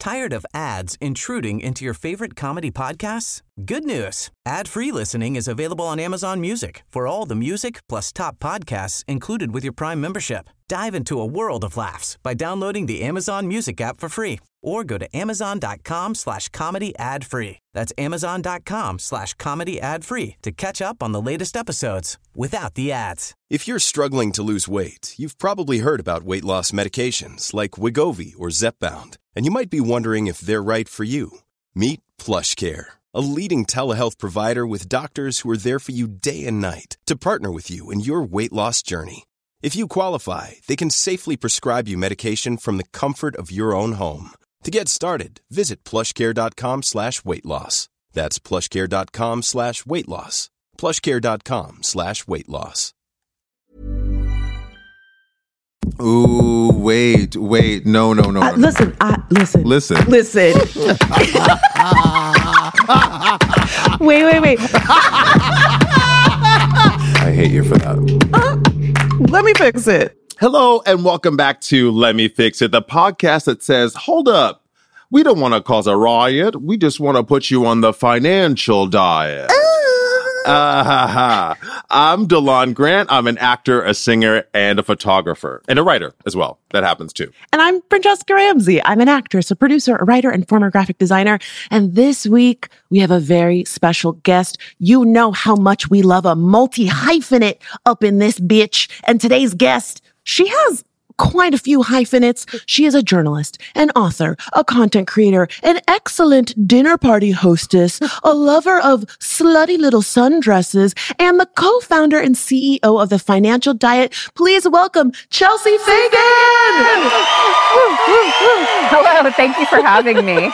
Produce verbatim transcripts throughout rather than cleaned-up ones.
Tired of ads intruding into your favorite comedy podcasts? Good news. Ad-free listening is available on Amazon Music for all the music plus top podcasts included with your Prime membership. Dive into a world of laughs by downloading the Amazon Music app for free or go to amazon.com slash comedy ad free. That's amazon.com slash comedy ad free to catch up on the latest episodes without the ads. If you're struggling to lose weight, you've probably heard about weight loss medications like Wegovy or Zepbound, and you might be wondering if they're right for you. Meet PlushCare, a leading telehealth provider with doctors who are there for you day and night to partner with you in your weight loss journey. If you qualify, they can safely prescribe you medication from the comfort of your own home. To get started, visit plushcare.com slash weight loss. That's plushcare.com slash weight loss. plushcare.com slash weight loss. Ooh, wait, wait. No, no, no. Uh, no. Listen, I, listen. Listen. Listen. wait, wait, wait. I hate you for that. Uh, let me fix it. Hello, and welcome back to Let Me Fix It, the podcast that says, hold up, we don't want to cause a riot. We just want to put you on the financial diet. Uh, ha, ha. I'm DeLon Grant. I'm an actor, a singer, and a photographer, and a writer as well. That happens too. And I'm Francesca Ramsey. I'm an actress, a producer, a writer, and former graphic designer. And this week, we have a very special guest. You know how much we love a multi-hyphenate up in this bitch. And today's guest, she has quite a few hyphenates. She is a journalist, an author, a content creator, an excellent dinner party hostess, a lover of slutty little sundresses, and the co-founder and C E O of The Financial Diet. Please welcome Chelsea Fagan! Hello, thank you for having me.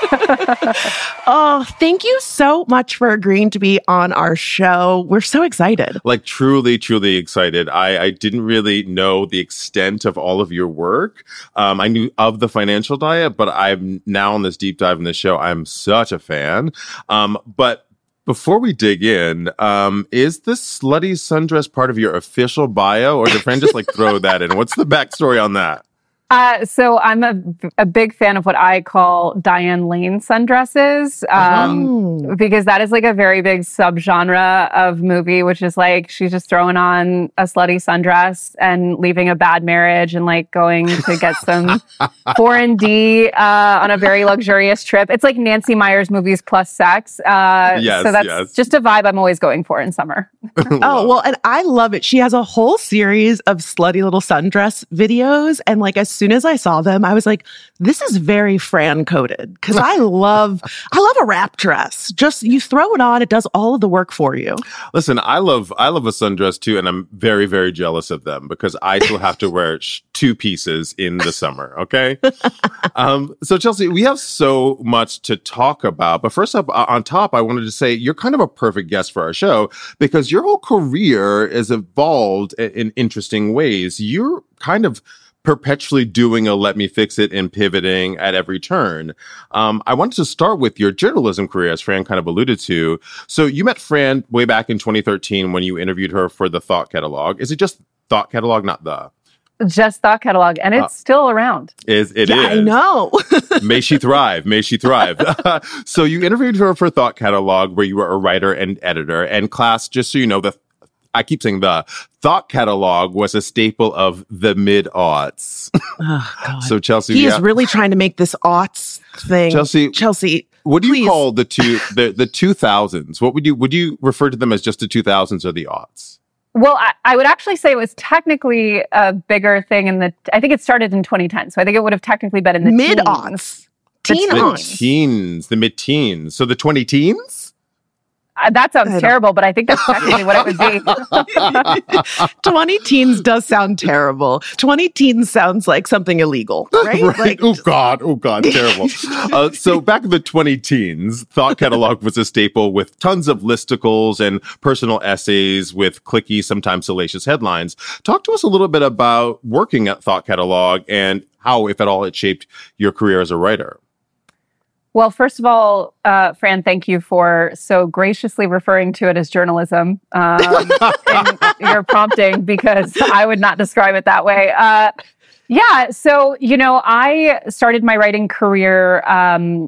Oh, thank you so much for agreeing to be on our show. We're so excited. Like truly, truly excited. I, I didn't really know the extent of all of your work. Um, I knew of The Financial Diet, but I'm now on this deep dive in the show. I'm such a fan. Um, but before we dig in, um, is this slutty sundress part of your official bio, or did Fran just like throw that in? What's the backstory on that? Uh, so I'm a, a big fan of what I call Diane Lane sundresses, um, Oh. because that is like a very big subgenre of movie, which is like she's just throwing on a slutty sundress and leaving a bad marriage and like going to get some foreign D uh, on a very luxurious trip. It's like Nancy Meyers movies plus sex. Uh, Yes, so that's yes. just a vibe I'm always going for in summer. Oh, well, and I love it. She has a whole series of slutty little sundress videos. And like, as soon as I saw them, I was like, this is very Fran coded. Cause I love, I love a wrap dress. Just you throw it on, it does all of the work for you. Listen, I love I love a sundress too, and I'm very, very jealous of them because I still have to wear sh- two pieces in the summer, okay? um, so, Chelsea, we have so much to talk about. But first up, uh, on top, I wanted to say you're kind of a perfect guest for our show because your whole career has evolved in, in interesting ways. You're kind of perpetually doing a let me fix it and pivoting at every turn. Um, I wanted to start with your journalism career, as Fran kind of alluded to. So you met Fran way back in twenty thirteen when you interviewed her for the Thought Catalog. Is it just Thought Catalog, not the? Just Thought Catalog, and it's uh, still around. Is it yeah, is. I know. May she thrive. May she thrive. So you interviewed her for Thought Catalog, where you were a writer and editor. And class, just so you know, the I keep saying the Thought Catalog was a staple of the mid-aughts. Oh, God. So Chelsea, he yeah. is really trying to make this aughts thing. Chelsea, Chelsea, what do please. you call the two the the two thousands? What would you would you refer to them as just the two thousands or the aughts? Well, I, I would actually say it was technically a bigger thing in the. I think it started in twenty ten, so I think it would have technically been in the mid-aughts, teen the aughts, teens, the mid-teens. So the twenty teens. Uh, that sounds terrible, but I think that's technically what it would be. twenty teens does sound terrible. twenty teens sounds like something illegal, right? right. Like, oh, God. Oh, God. Terrible. uh, so back in the twenty teens, Thought Catalog was a staple with tons of listicles and personal essays with clicky, sometimes salacious headlines. Talk to us a little bit about working at Thought Catalog and how, if at all, it shaped your career as a writer. Well, first of all, uh, Fran, thank you for so graciously referring to it as journalism um, in your prompting, because I would not describe it that way. Uh, Yeah. So, you know, I started my writing career um,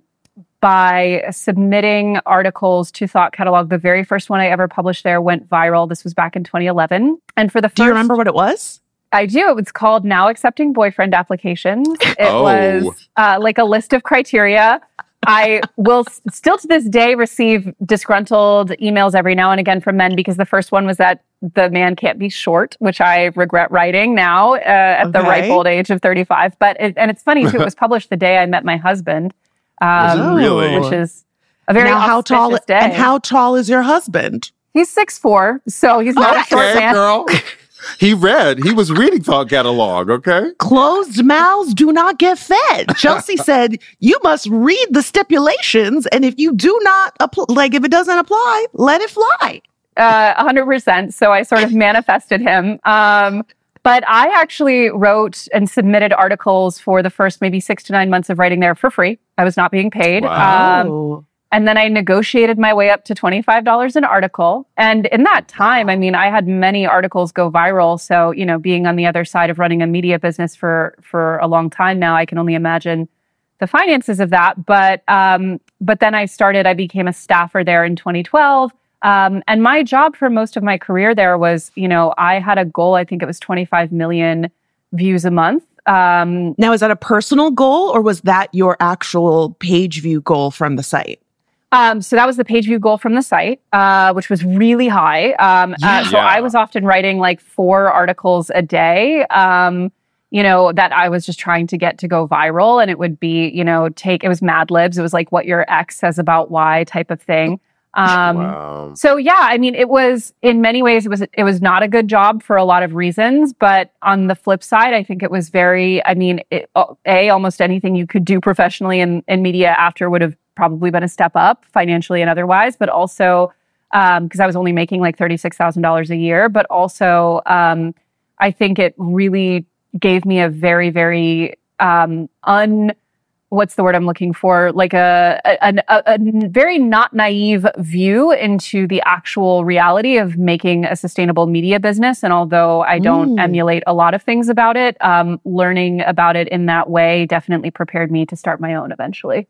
by submitting articles to Thought Catalog. The very first one I ever published there went viral. This was back in twenty eleven. And for the first... Do you remember what it was? I do. It was called Now Accepting Boyfriend Applications. It Oh. was uh, like a list of criteria. I will s- still to this day receive disgruntled emails every now and again from men because the first one was that the man can't be short, which I regret writing now uh, at the Okay. ripe old age of thirty-five. But it, and it's funny too, it was published the day I met my husband, Was it um, really? which is a very now, how tall auspicious day. and how tall is your husband? He's six foot four, so he's not a short Okay, man. girl. He read. He was reading Thought Catalog, okay? Closed mouths do not get fed. Chelsea said, you must read the stipulations. And if you do not, apply, like if it doesn't apply, let it fly. Uh, one hundred percent. So I sort of manifested him. Um, but I actually wrote and submitted articles for the first maybe six to nine months of writing there for free. I was not being paid. Wow. Um, Oh. and then I negotiated my way up to twenty-five dollars an article. And in that time, I mean, I had many articles go viral. So, you know, being on the other side of running a media business for, for a long time now, I can only imagine the finances of that. But, um, but then I started, I became a staffer there in twenty twelve. Um, and my job for most of my career there was, you know, I had a goal, I think it was twenty-five million views a month. Um, Now, is that a personal goal or was that your actual page view goal from the site? Um, so that was the page view goal from the site, uh, which was really high. Um, uh, so Yeah. I was often writing like four articles a day, um, you know, that I was just trying to get to go viral. And it would be, you know, take, it was Mad Libs. It was like what your ex says about Y type of thing. Um, Wow. So yeah, I mean, it was in many ways, it was, it was not a good job for a lot of reasons, but on the flip side, I think it was very, I mean, it, A, almost anything you could do professionally in, in media after would have probably been a step up financially and otherwise, but also um, because I was only making like thirty-six thousand dollars a year, but also um, I think it really gave me a very, very um, un, what's the word I'm looking for? Like a, a, a, a very not naive view into the actual reality of making a sustainable media business. And although I don't Mm. emulate a lot of things about it, um, learning about it in that way definitely prepared me to start my own eventually.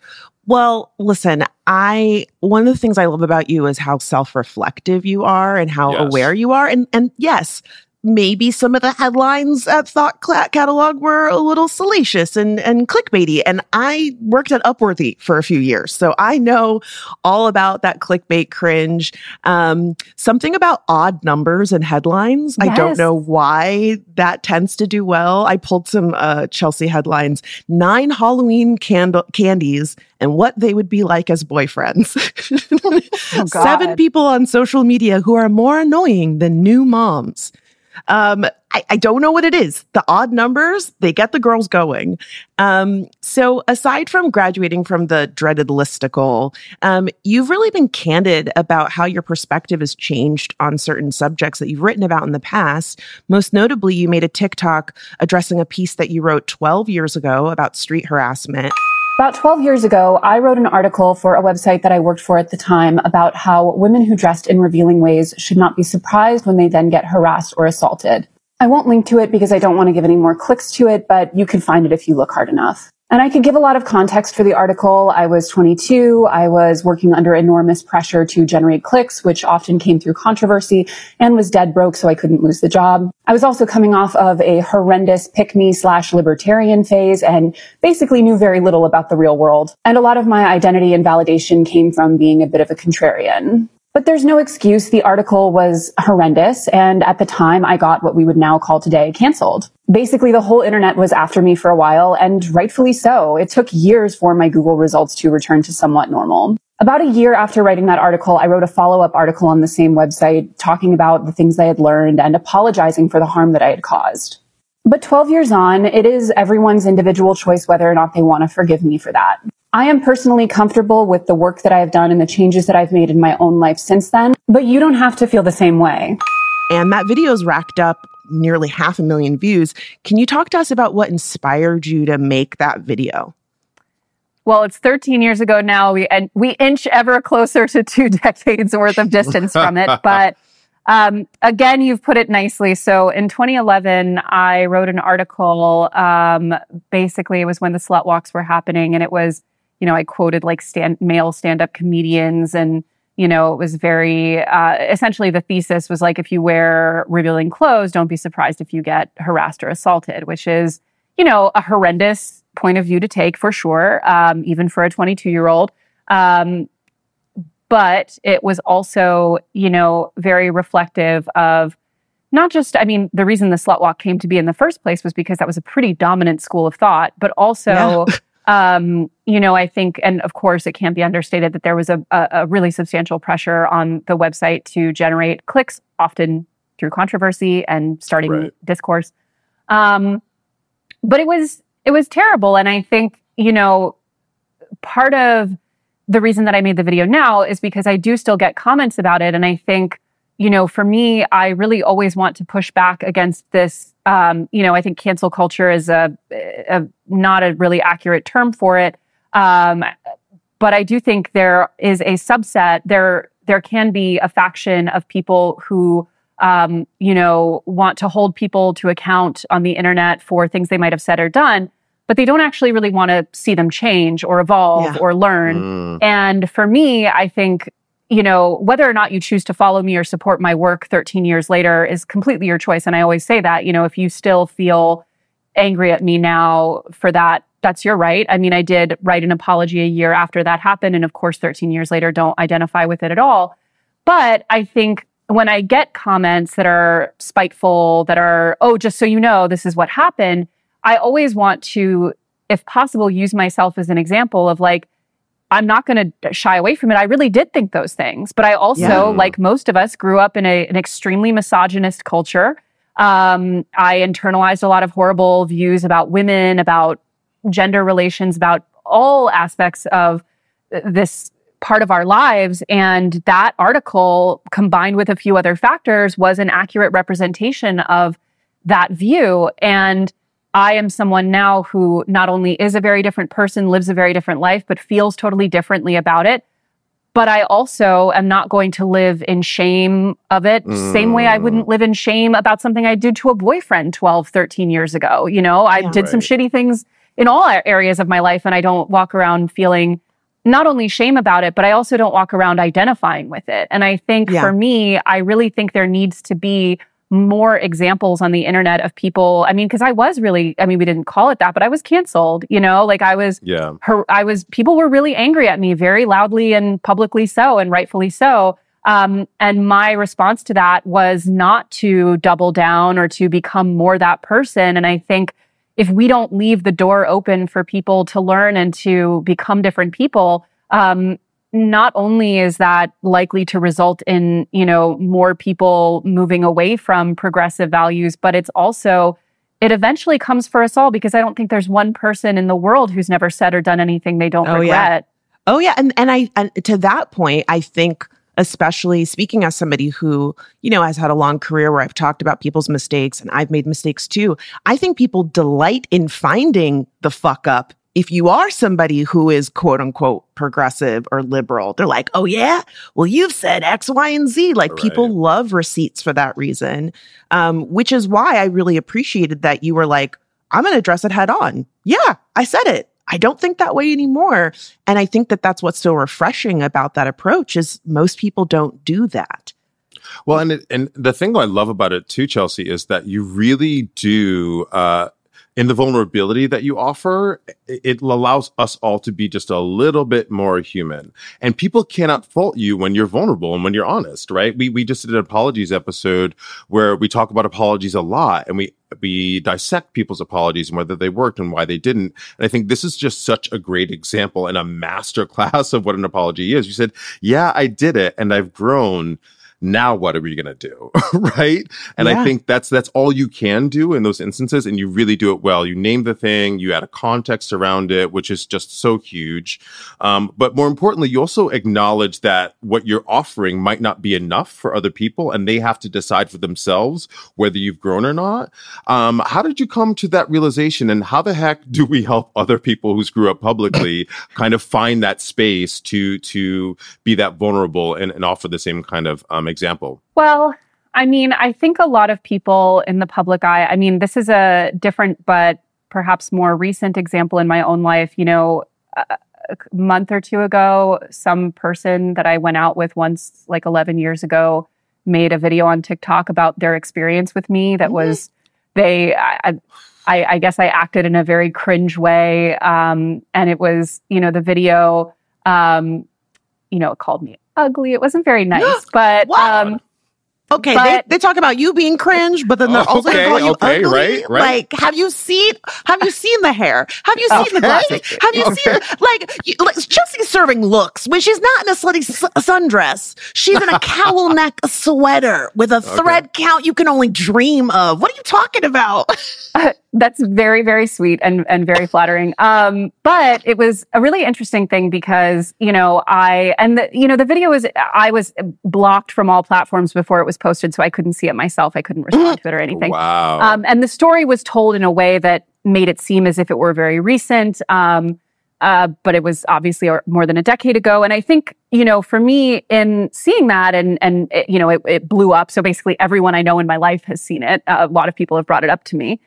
Well, listen, I one of the things I love about you is how self-reflective you are and how Yes. aware you are. And and yes, maybe some of the headlines at Thought Cla- Catalog were a little salacious and, and clickbaity. And I worked at Upworthy for a few years, so I know all about that clickbait cringe. Um, something about odd numbers and headlines. I don't Yes. know why that tends to do well. I pulled some uh, Chelsea headlines: nine Halloween candle candies and what they would be like as boyfriends. Oh, God. Seven people on social media who are more annoying than new moms. Um, I, I don't know what it is. The odd numbers, they get the girls going. Um, so aside from graduating from the dreaded listicle, um, you've really been candid about how your perspective has changed on certain subjects that you've written about in the past. Most notably, you made a TikTok addressing a piece that you wrote twelve years ago about street harassment. About twelve years ago, I wrote an article for a website that I worked for at the time about how women who dressed in revealing ways should not be surprised when they then get harassed or assaulted. I won't link to it because I don't want to give any more clicks to it, but you can find it if you look hard enough. And I could give a lot of context for the article. I was twenty-two. I was working under enormous pressure to generate clicks, which often came through controversy, and was dead broke, so I couldn't lose the job. I was also coming off of a horrendous pick-me slash libertarian phase and basically knew very little about the real world. And a lot of my identity and validation came from being a bit of a contrarian. But there's no excuse. The article was horrendous. And at the time, I got what we would now call today canceled. Basically, the whole internet was after me for a while, and rightfully so. It took years for my Google results to return to somewhat normal. About a year after writing that article, I wrote a follow-up article on the same website talking about the things I had learned and apologizing for the harm that I had caused. But twelve years on, it is everyone's individual choice whether or not they want to forgive me for that. I am personally comfortable with the work that I have done and the changes that I've made in my own life since then, but you don't have to feel the same way. And that video's racked up nearly half a million views. Can you talk to us about what inspired you to make that video? Well, it's thirteen years ago now, we and we inch ever closer to two decades worth of distance from it. But Um, again, you've put it nicely. So in twenty eleven, I wrote an article. Um, basically, it was when the slut walks were happening, and it was, you know, I quoted like stand, male stand-up comedians, and you know, it was very uh, essentially the thesis was like, if you wear revealing clothes, don't be surprised if you get harassed or assaulted, which is, you know, a horrendous point of view to take for sure, um, even for a twenty-two-year-old. Um, But it was also, you know, very reflective of not just, I mean, the reason the slut walk came to be in the first place was because that was a pretty dominant school of thought, but also, yeah. um, you know, I think, and of course, it can't be understated that there was a, a, a really substantial pressure on the website to generate clicks, often through controversy and starting right. discourse. Um, but it was, it was terrible. And I think, you know, part of the reason that I made the video now is because I do still get comments about it. And I think, you know, for me, I really always want to push back against this. Um, you know, I think cancel culture is a, a not a really accurate term for it. Um, but I do think there is a subset, there, there can be a faction of people who, um, you know, want to hold people to account on the internet for things they might have said or done, but they don't actually really want to see them change or evolve yeah. or learn. Mm. And for me, I think, you know, whether or not you choose to follow me or support my work thirteen years later is completely your choice. And I always say that, you know, if you still feel angry at me now for that, that's your right. I mean, I did write an apology a year after that happened. And of course, thirteen years later, don't identify with it at all. But I think when I get comments that are spiteful, that are, oh, just so you know, this is what happened, I always want to, if possible, use myself as an example of like, I'm not going to shy away from it. I really did think those things. But I also, yeah. like most of us, grew up in a, an extremely misogynist culture. Um, I internalized a lot of horrible views about women, about gender relations, about all aspects of this part of our lives. And that article, combined with a few other factors, was an accurate representation of that view. And I am someone now who not only is a very different person, lives a very different life, but feels totally differently about it. But I also am not going to live in shame of it. Mm. Same way I wouldn't live in shame about something I did to a boyfriend twelve, thirteen years ago. You know, I yeah, did right. some shitty things in all areas of my life, and I don't walk around feeling not only shame about it, but I also don't walk around identifying with it. And I think yeah. for me, I really think there needs to be more examples on the internet of people. I mean, because I was really, I mean, we didn't call it that, but I was canceled, you know, like I was, yeah. her, I was, people were really angry at me very loudly and publicly so, and rightfully so. Um, and my response to that was not to double down or to become more that person. And I think if we don't leave the door open for people to learn and to become different people, um, not only is that likely to result in, you know, more people moving away from progressive values, but it's also, it eventually comes for us all, because I don't think there's one person in the world who's never said or done anything they don't oh, regret. Yeah. Oh yeah. And, and I, and to that point, I think, especially speaking as somebody who, you know, has had a long career where I've talked about people's mistakes and I've made mistakes too, I think people delight in finding the fuck up. If you are somebody who is quote unquote progressive or liberal, they're like, oh yeah, well, you've said X, Y, and Z. Like right. people love receipts for that reason, um, which is why I really appreciated that you were like, I'm going to address it head on. Yeah, I said it. I don't think that way anymore. And I think that that's what's so refreshing about that approach is most people don't do that. Well, and it, and the thing I love about it too, Chelsea, is that you really do, uh, in the vulnerability that you offer, it allows us all to be just a little bit more human. And people cannot fault you when you're vulnerable and when you're honest, right? We we just did an apologies episode where we talk about apologies a lot, and we we dissect people's apologies and whether they worked and why they didn't. And I think this is just such a great example and a master class of what an apology is. You said, yeah, I did it and I've grown. Now what are we going to do? Right? And yeah. I think that's that's all you can do in those instances. And you really do it well. You name the thing, you add a context around it, which is just so huge. Um, but more importantly, you also acknowledge that what you're offering might not be enough for other people, and they have to decide for themselves whether you've grown or not. Um, how did you come to that realization? And how the heck do we help other people who screw up publicly kind of find that space to to be that vulnerable and, and offer the same kind of um, example? Well, I mean, I think a lot of people in the public eye, I mean, this is a different but perhaps more recent example in my own life. You know, a month or two ago, some person that I went out with once, like eleven years ago, made a video on TikTok about their experience with me that mm-hmm. was, they, I, I, I guess I acted in a very cringe way. Um, and it was, you know, the video, um, you know, it called me ugly. It wasn't very nice, but, wow. um, Okay, but, they, they talk about you being cringe, but then they're also okay, going to call you okay, ugly. right, right. Like, have you seen? Have you seen the hair? Have you seen okay. the glasses? Have you okay. seen like, you, like Chelsea's serving looks when she's not in a slutty s- sundress? She's in a cowl neck sweater with a thread okay. count you can only dream of. What are you talking about? Uh, that's very, very sweet and and very flattering. Um, but it was a really interesting thing because you know I and the, you know the video was I was blocked from all platforms before it was posted, so I couldn't see it myself. I couldn't respond to it or anything. Wow. Um, and the story was told in a way that made it seem as if it were very recent. Um, uh, but it was obviously more than a decade ago. And I think, you know, for me in seeing that and, and it, you know, it, it blew up. So basically everyone I know in my life has seen it. Uh, a lot of people have brought it up to me.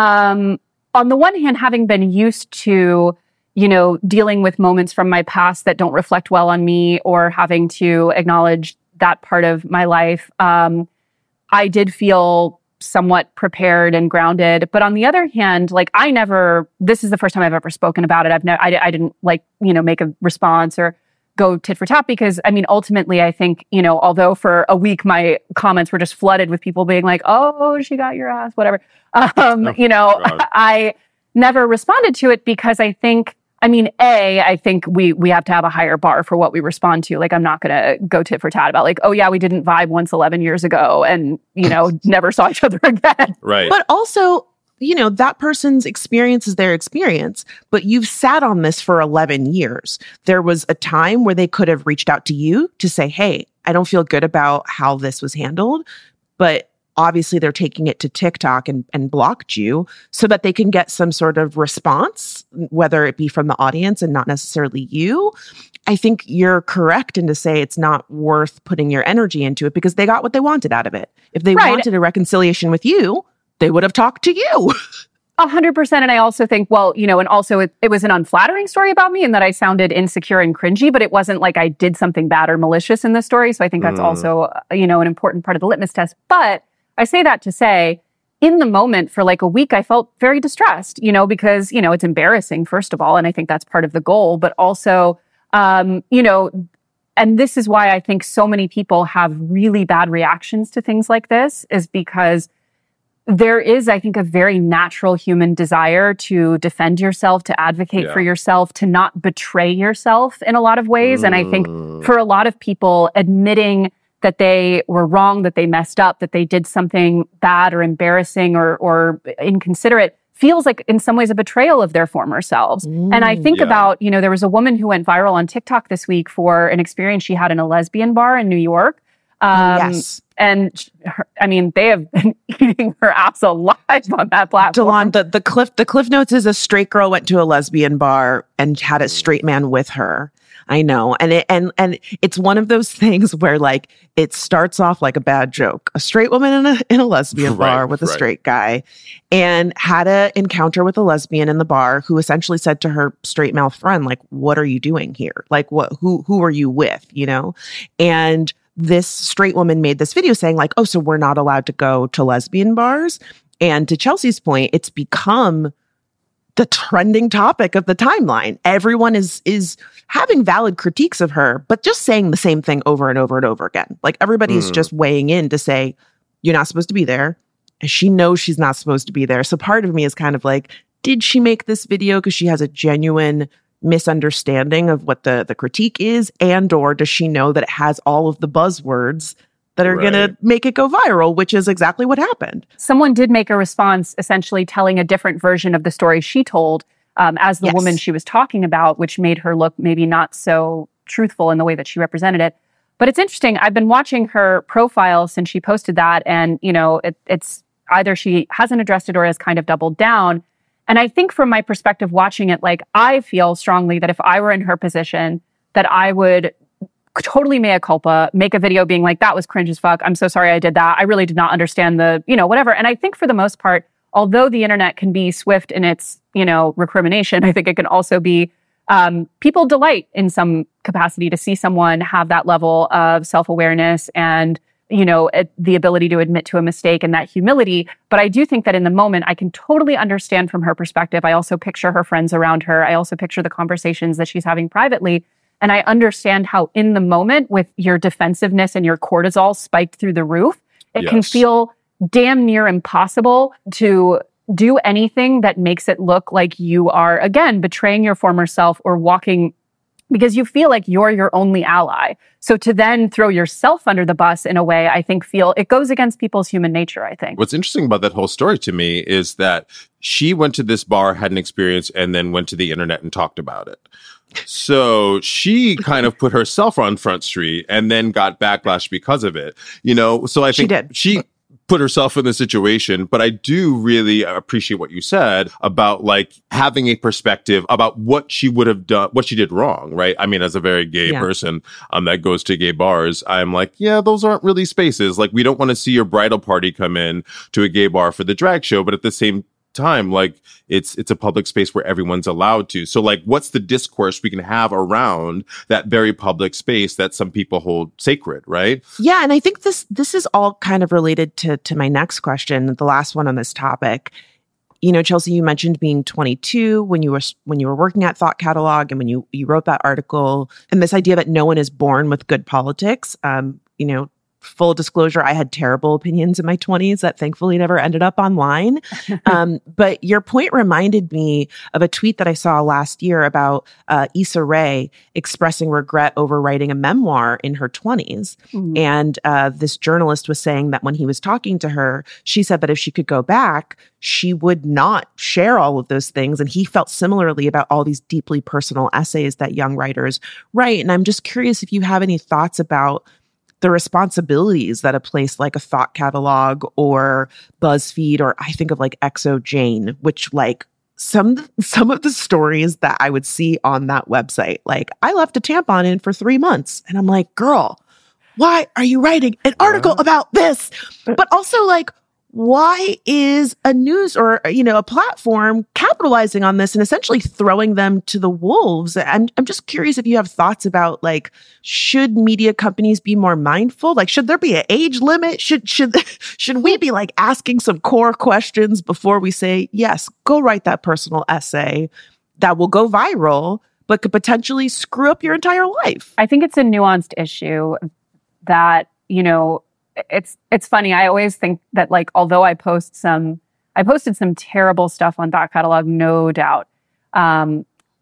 Um, on the one hand, having been used to, you know, dealing with moments from my past that don't reflect well on me or having to acknowledge that part of my life, um, I did feel somewhat prepared and grounded. But on the other hand, like I never, this is the first time I've ever spoken about it. I've never, I, I didn't like, you know, make a response or go tit for tat because I mean, ultimately, I think, you know, although for a week my comments were just flooded with people being like, oh, she got your ass, whatever. Um, oh, you know, God. I never responded to it because I think, I mean, A, I think we we have to have a higher bar for what we respond to. Like, I'm not going to go tit for tat about like, oh, yeah, we didn't vibe once eleven years ago and, you know, never saw each other again. Right. But also, you know, that person's experience is their experience, but you've sat on this for eleven years. There was a time where they could have reached out to you to say, hey, I don't feel good about how this was handled, but obviously they're taking it to TikTok and, and blocked you so that they can get some sort of response, whether it be from the audience and not necessarily you. I think you're correct in to say it's not worth putting your energy into it because they got what they wanted out of it. If they right. wanted a reconciliation with you, they would have talked to you. A hundred percent. And I also think, well, you know, and also it, it was an unflattering story about me and that I sounded insecure and cringy, but it wasn't like I did something bad or malicious in the story. So I think that's mm. also, uh, you know, an important part of the litmus test. But I say that to say, in the moment for like a week, I felt very distressed, you know, because, you know, it's embarrassing, first of all. And I think that's part of the goal, but also, um, you know, and this is why I think so many people have really bad reactions to things like this is because there is, I think, a very natural human desire to defend yourself, to advocate yeah. for yourself, to not betray yourself in a lot of ways. Mm. And I think for a lot of people, admitting that they were wrong, that they messed up, that they did something bad or embarrassing or or inconsiderate feels like in some ways a betrayal of their former selves. Mm, and I think yeah. about, you know, there was a woman who went viral on TikTok this week for an experience she had in a lesbian bar in New York. Um, yes. And her, I mean, they have been eating her ass alive on that platform. Delon, the, the cliff the cliff notes is a straight girl went to a lesbian bar and had a straight man with her. I know. And it, and and it's one of those things where like it starts off like a bad joke. A straight woman in a in a lesbian right, bar with a right. straight guy and had an encounter with a lesbian in the bar who essentially said to her straight male friend, like, what are you doing here? Like, what who who are you with? You know? And this straight woman made this video saying like, oh, so we're not allowed to go to lesbian bars. And to Chelsea's point, it's become the trending topic of the timeline. Everyone is is having valid critiques of her, but just saying the same thing over and over and over again. Like everybody's mm. just weighing in to say, you're not supposed to be there. And she knows she's not supposed to be there. So part of me is kind of like, did she make this video because she has a genuine misunderstanding of what the, the critique is? And or does she know that it has all of the buzzwords that are right. going to make it go viral, which is exactly what happened. Someone did make a response essentially telling a different version of the story she told um, as the yes. woman she was talking about, which made her look maybe not so truthful in the way that she represented it. But it's interesting. I've been watching her profile since she posted that. And, you know, it, it's either she hasn't addressed it or has kind of doubled down. And I think from my perspective watching it, like I feel strongly that if I were in her position, that I would totally mea culpa, make a video being like, that was cringe as fuck. I'm so sorry I did that. I really did not understand the, you know, whatever. And I think for the most part, although the internet can be swift in its, you know, recrimination, I think it can also be, um, people delight in some capacity to see someone have that level of self-awareness and, you know, it, the ability to admit to a mistake and that humility. But I do think that in the moment, I can totally understand from her perspective. I also picture her friends around her. I also picture the conversations that she's having privately. And I understand how in the moment, with your defensiveness and your cortisol spiked through the roof, it Yes. can feel damn near impossible to do anything that makes it look like you are, again, betraying your former self or walking, because you feel like you're your only ally. So to then throw yourself under the bus in a way, I think feel it goes against people's human nature, I think. What's interesting about that whole story to me is that she went to this bar, had an experience, and then went to the internet and talked about it. So she kind of put herself on Front Street and then got backlash because of it. You know, so I She think did. she put herself in the situation, but I do really appreciate what you said about like having a perspective about what she would have done, what she did wrong, right? I mean, as a very gay Yeah. person um, that goes to gay bars, I'm like, yeah, those aren't really spaces. Like, we don't want to see your bridal party come in to a gay bar for the drag show, but at the same time, like it's it's a public space where everyone's allowed to. So like, what's the discourse we can have around that very public space that some people hold sacred, right? Yeah, and I think this this is all kind of related to to my next question, the last one on this topic. You know, Chelsea, you mentioned being twenty-two when you were when you were working at Thought Catalog and when you you wrote that article, and this idea that no one is born with good politics. Um, you know, full disclosure, I had terrible opinions in my twenties that thankfully never ended up online. Um, but your point reminded me of a tweet that I saw last year about uh, Issa Rae expressing regret over writing a memoir in her twenties. Mm. And uh, this journalist was saying that when he was talking to her, she said that if she could go back, she would not share all of those things. And he felt similarly about all these deeply personal essays that young writers write. And I'm just curious if you have any thoughts about the responsibilities that a place like a Thought Catalog or BuzzFeed, or I think of like X O Jane, which like some some of the stories that I would see on that website, like I left a tampon in for three months, and I'm like, girl, why are you writing an article about this? But also like, why is a news or, you know, a platform capitalizing on this and essentially throwing them to the wolves? I'm, I'm just curious if you have thoughts about like, should media companies be more mindful? Like, should there be an age limit? Should, should, should we be like asking some core questions before we say, yes, go write that personal essay that will go viral, but could potentially screw up your entire life? I think it's a nuanced issue that, you know, it's it's funny. I always think that like, although I post some, I posted some terrible stuff on Thought Catalog, no doubt. Um,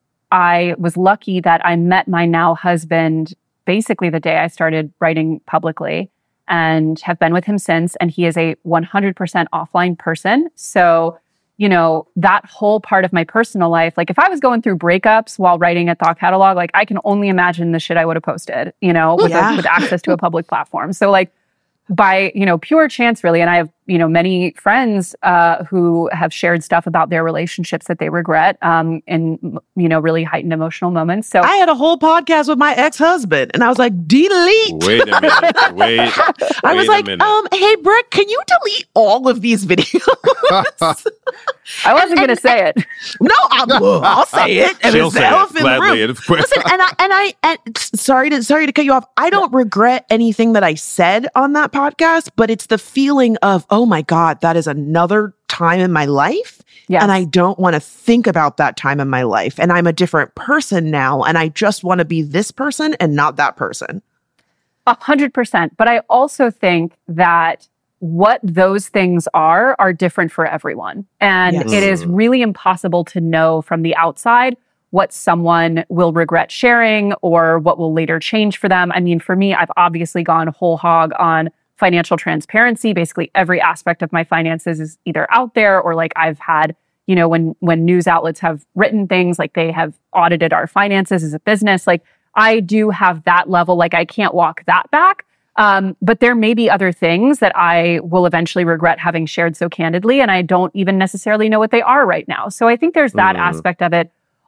I was lucky that I met my now husband basically the day I started writing publicly, and have been with him since. And he is a one hundred percent offline person. So, you know, that whole part of my personal life, like if I was going through breakups while writing at Thought Catalog, like I can only imagine the shit I would have posted, you know, with, Yeah. a, with access to a public platform. So like, by, you know, pure chance, really. And I have, you know, many friends uh, who have shared stuff about their relationships that they regret um, in, you know, really heightened emotional moments. So I had a whole podcast with my ex-husband and I was like, delete. Wait a minute. Wait. I was wait a like, minute. um, hey, Brooke, can you delete all of these videos? I wasn't going to say it. No, I'll, well, I'll say it. And She'll it's the say it elephant in the gladly room. and quick. Listen, and I and I and s- sorry to sorry to cut you off. I don't regret anything that I said on that podcast, but it's the feeling of, oh my God, that is another time in my life. Yes. And I don't want to think about that time in my life. And I'm a different person now. And I just want to be this person and not that person. A hundred percent. But I also think that what those things are, are different for everyone. And Yes. it is really impossible to know from the outside what someone will regret sharing or what will later change for them. I mean, for me, I've obviously gone whole hog on financial transparency. Basically, every aspect of my finances is either out there or like I've had, you know, when when news outlets have written things like they have audited our finances as a business, like I do have that level, like I can't walk that back. Um, but there may be other things that I will eventually regret having shared so candidly, and I don't even necessarily know what they are right now. So I think there's that Mm. aspect of it.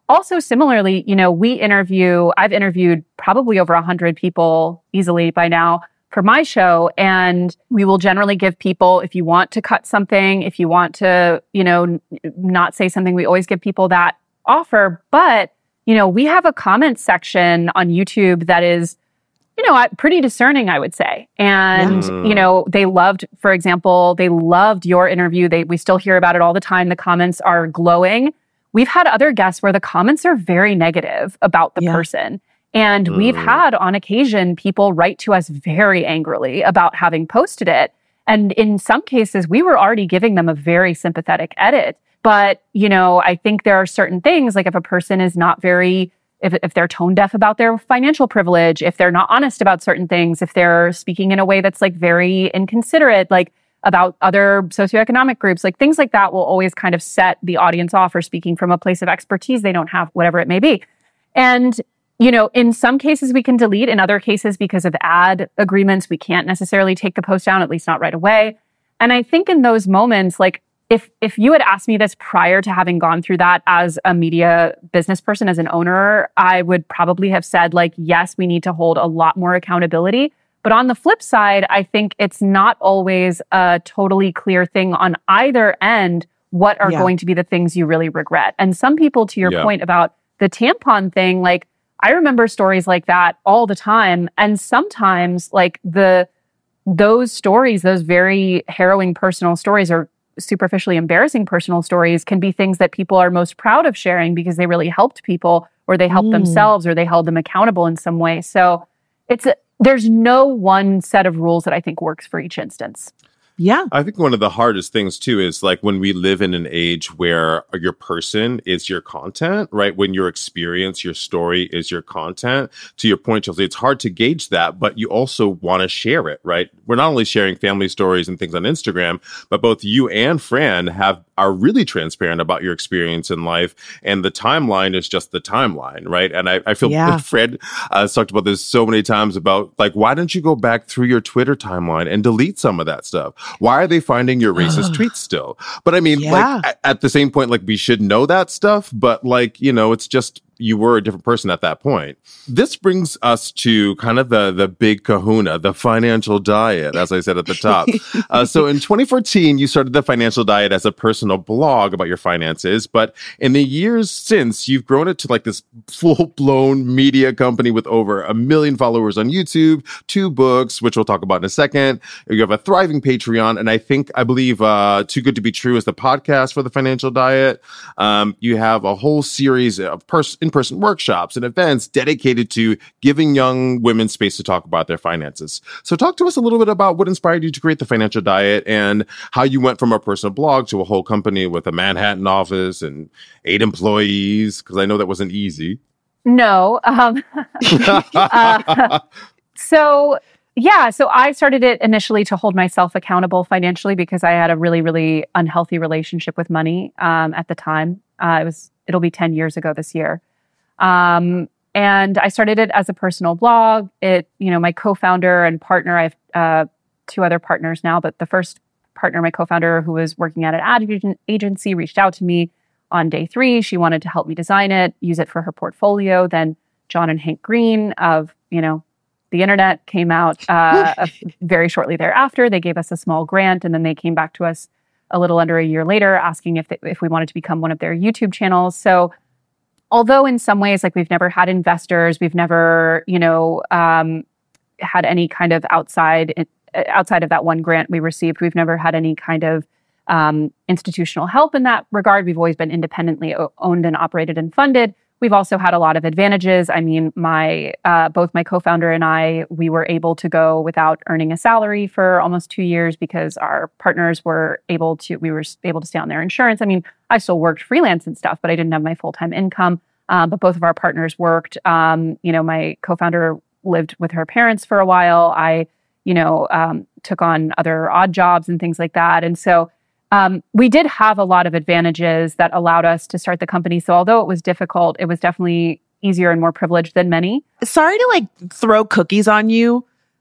also similarly, you know, we interview, I've interviewed probably over a hundred people easily by now for my show. And we will generally give people, if you want to cut something, if you want to, you know, n- not say something, we always give people that offer. But, you know, we have a comment section on YouTube that is, you know, pretty discerning, I would say. And, Yeah. you know, they loved, for example, they loved your interview. They, we still hear about it all the time. The comments are glowing. We've had other guests where the comments are very negative about the Yeah. person. And Mm. we've had on occasion people write to us very angrily about having posted it. And in some cases, we were already giving them a very sympathetic edit. But, you know, I think there are certain things, like if a person is not very, if, if they're tone deaf about their financial privilege, if they're not honest about certain things, if they're speaking in a way that's like very inconsiderate, like about other socioeconomic groups, like things like that will always kind of set the audience off, or speaking from a place of expertise they don't have, whatever it may be. And you know, in some cases we can delete. In other cases, because of ad agreements, we can't necessarily take the post down, at least not right away. And I think in those moments, like if if you had asked me this prior to having gone through that as a media business person, as an owner, I would probably have said like, yes, we need to hold a lot more accountability. But on the flip side, I think it's not always a totally clear thing on either end. What are Yeah. going to be the things you really regret? And some people, to your Yeah. point about the tampon thing, like, I remember stories like that all the time. And sometimes like the, those stories, those very harrowing personal stories or superficially embarrassing personal stories can be things that people are most proud of sharing because they really helped people, or they helped Mm. themselves, or they held them accountable in some way. So it's, a, there's no one set of rules that I think works for each instance. Yeah. I think one of the hardest things too is like when we live in an age where your person is your content, right? When your experience, your story is your content. To your point, Chelsea, it's hard to gauge that, but you also want to share it, right? We're not only sharing family stories and things on Instagram, but both you and Fran have are really transparent about your experience in life, and the timeline is just the timeline, right? And I, I feel Yeah. Fred uh, has talked about this so many times about like, why don't you go back through your Twitter timeline and delete some of that stuff? Why are they finding your racist tweets still? But I mean, Yeah. like at, at the same point, like we should know that stuff, but like, you know, it's just, you were a different person at that point. This brings us to kind of the, the big kahuna, the financial diet, as I said at the top. uh, so in twenty fourteen, you started the Financial Diet as a personal blog about your finances. But in the years since, you've grown it to like this full-blown media company with over a million followers on YouTube, two books, which we'll talk about in a second. You have a thriving Patreon. And I think, I believe uh, Too Good to Be True is the podcast for the Financial Diet. Um, you have a whole series of person in-person workshops and events dedicated to giving young women space to talk about their finances. So talk to us a little bit about what inspired you to create the Financial Diet and how you went from a personal blog to a whole company with a Manhattan office and eight employees, because I know that wasn't easy. No. Um, uh, so yeah, so I started it initially to hold myself accountable financially because I had a really, really unhealthy relationship with money um, at the time. Uh, it was, it'll be ten years ago this year. Um, and I started it as a personal blog. It, you know, my co-founder and partner, I have uh, two other partners now, but the first partner, my co-founder, who was working at an ad agency, reached out to me on day three. She wanted to help me design it, use it for her portfolio. Then John and Hank Green of, you know, the internet came out uh, very shortly thereafter. They gave us a small grant, and then they came back to us a little under a year later asking if they, if we wanted to become one of their YouTube channels. So although in some ways, like we've never had investors, we've never, you know, um, had any kind of outside, outside of that one grant we received, we've never had any kind of um, institutional help in that regard. We've always been independently o- owned and operated and funded. We've also had a lot of advantages. I mean, my uh, both my co-founder and I, we were able to go without earning a salary for almost two years because our partners were able to, we were able to stay on their insurance. I mean, I still worked freelance and stuff, but I didn't have my full-time income. Um, but both of our partners worked. Um, you know, my co-founder lived with her parents for a while. I, you know, um, took on other odd jobs and things like that. And so Um, we did have a lot of advantages that allowed us to start the company. So although it was difficult, it was definitely easier and more privileged than many. Sorry to like throw cookies on you,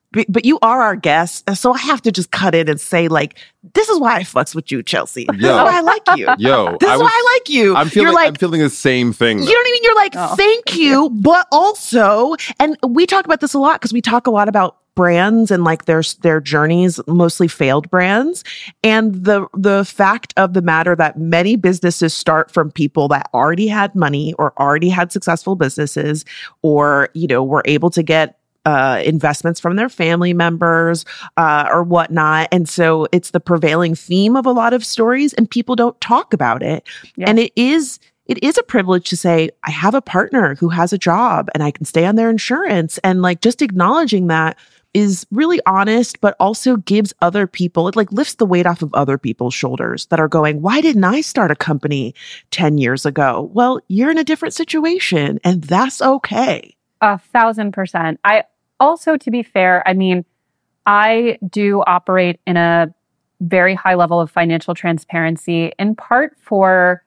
but, but you are our guest. And so I have to just cut in and say, like, this is why I fucks with you, Chelsea. This Yo. is why I like you. Yo, This I is was, why I like you. I'm feeling, You're like, I'm feeling the same thing. you know what I mean? You're like, Oh. thank you, but also, and we talk about this a lot because we talk a lot about brands and like their their journeys, mostly failed brands, and the the fact of the matter that many businesses start from people that already had money or already had successful businesses, or you know were able to get uh, investments from their family members uh, or whatnot, and so it's the prevailing theme of a lot of stories, and people don't talk about it, Yeah. and it is. It is a privilege to say, I have a partner who has a job and I can stay on their insurance. And like just acknowledging that is really honest, but also gives other people, it like lifts the weight off of other people's shoulders that are going, why didn't I start a company ten years ago? Well, you're in a different situation and that's okay. A thousand percent. I also, to be fair, I mean, I do operate in a very high level of financial transparency, in part for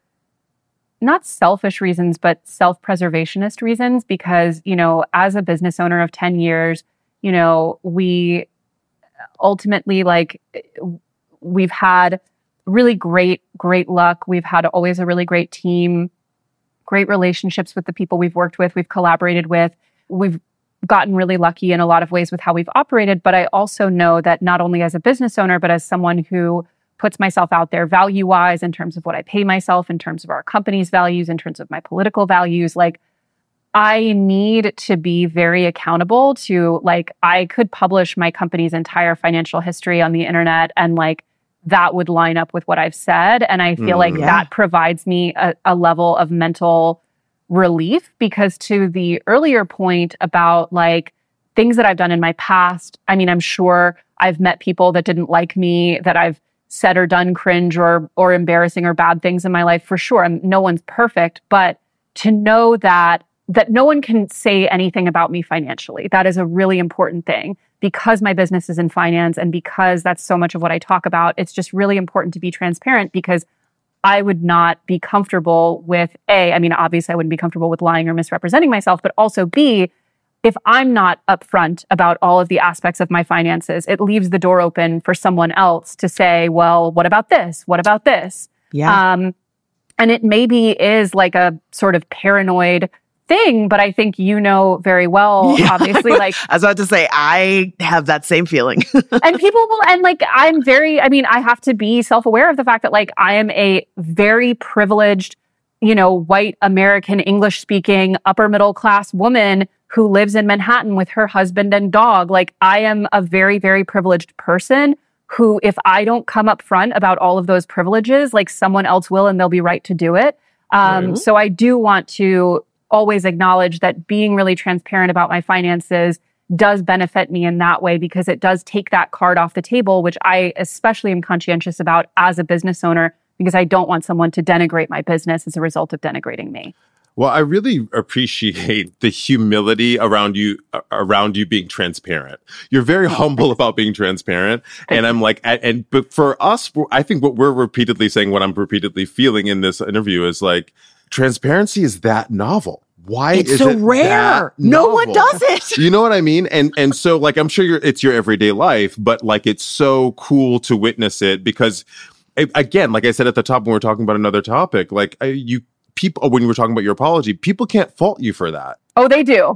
not selfish reasons, but self-preservationist reasons, because, you know, as a business owner of ten years, you know, we ultimately like, we've had really great, great luck. We've had always a really great team, great relationships with the people we've worked with, we've collaborated with. We've gotten really lucky in a lot of ways with how we've operated. But I also know that not only as a business owner, but as someone who puts myself out there value-wise in terms of what I pay myself, in terms of our company's values, in terms of my political values, like I need to be very accountable to, like, I could publish my company's entire financial history on the internet and like that would line up with what I've said. And I feel Mm. like Yeah. that provides me a, a level of mental relief, because to the earlier point about like things that I've done in my past, I mean, I'm sure I've met people that didn't like me, that I've said or done cringe or or embarrassing or bad things in my life, for sure. I'm, no one's perfect, but to know that that no one can say anything about me financially, that is a really important thing, because my business is in finance and because that's so much of what I talk about. It's just really important to be transparent, because I would not be comfortable with A, I mean, obviously I wouldn't be comfortable with lying or misrepresenting myself, but also B, if I'm not upfront about all of the aspects of my finances, it leaves the door open for someone else to say, well, what about this? What about this? Yeah. Um, and it maybe is like a sort of paranoid thing, but I think you know very well, Yeah. obviously, like, I was about to say, I have that same feeling. and people will, and like, I'm very, I mean, I have to be self-aware of the fact that like, I am a very privileged, you know, white American English speaking upper middle class woman who lives in Manhattan with her husband and dog. Like, I am a very, very privileged person who, if I don't come up front about all of those privileges, like someone else will, and they'll be right to do it. Um, Mhm. So I do want to always acknowledge that being really transparent about my finances does benefit me in that way, because it does take that card off the table, which I especially am conscientious about as a business owner, because I don't want someone to denigrate my business as a result of denigrating me. Well, I really appreciate the humility around you, uh, around you being transparent. You're very humble about being transparent. And I'm like, and, and but for us, I think what we're repeatedly saying, what I'm repeatedly feeling in this interview is like, transparency is that novel. Why It's is so it rare. that No one novel? does it. You know what I mean? And and so like I'm sure you're, it's your everyday life, but like it's so cool to witness it, because a- again, like I said at the top when we we're talking about another topic, like uh, you people when you were talking about your apology, people can't fault you for that. Oh, they do.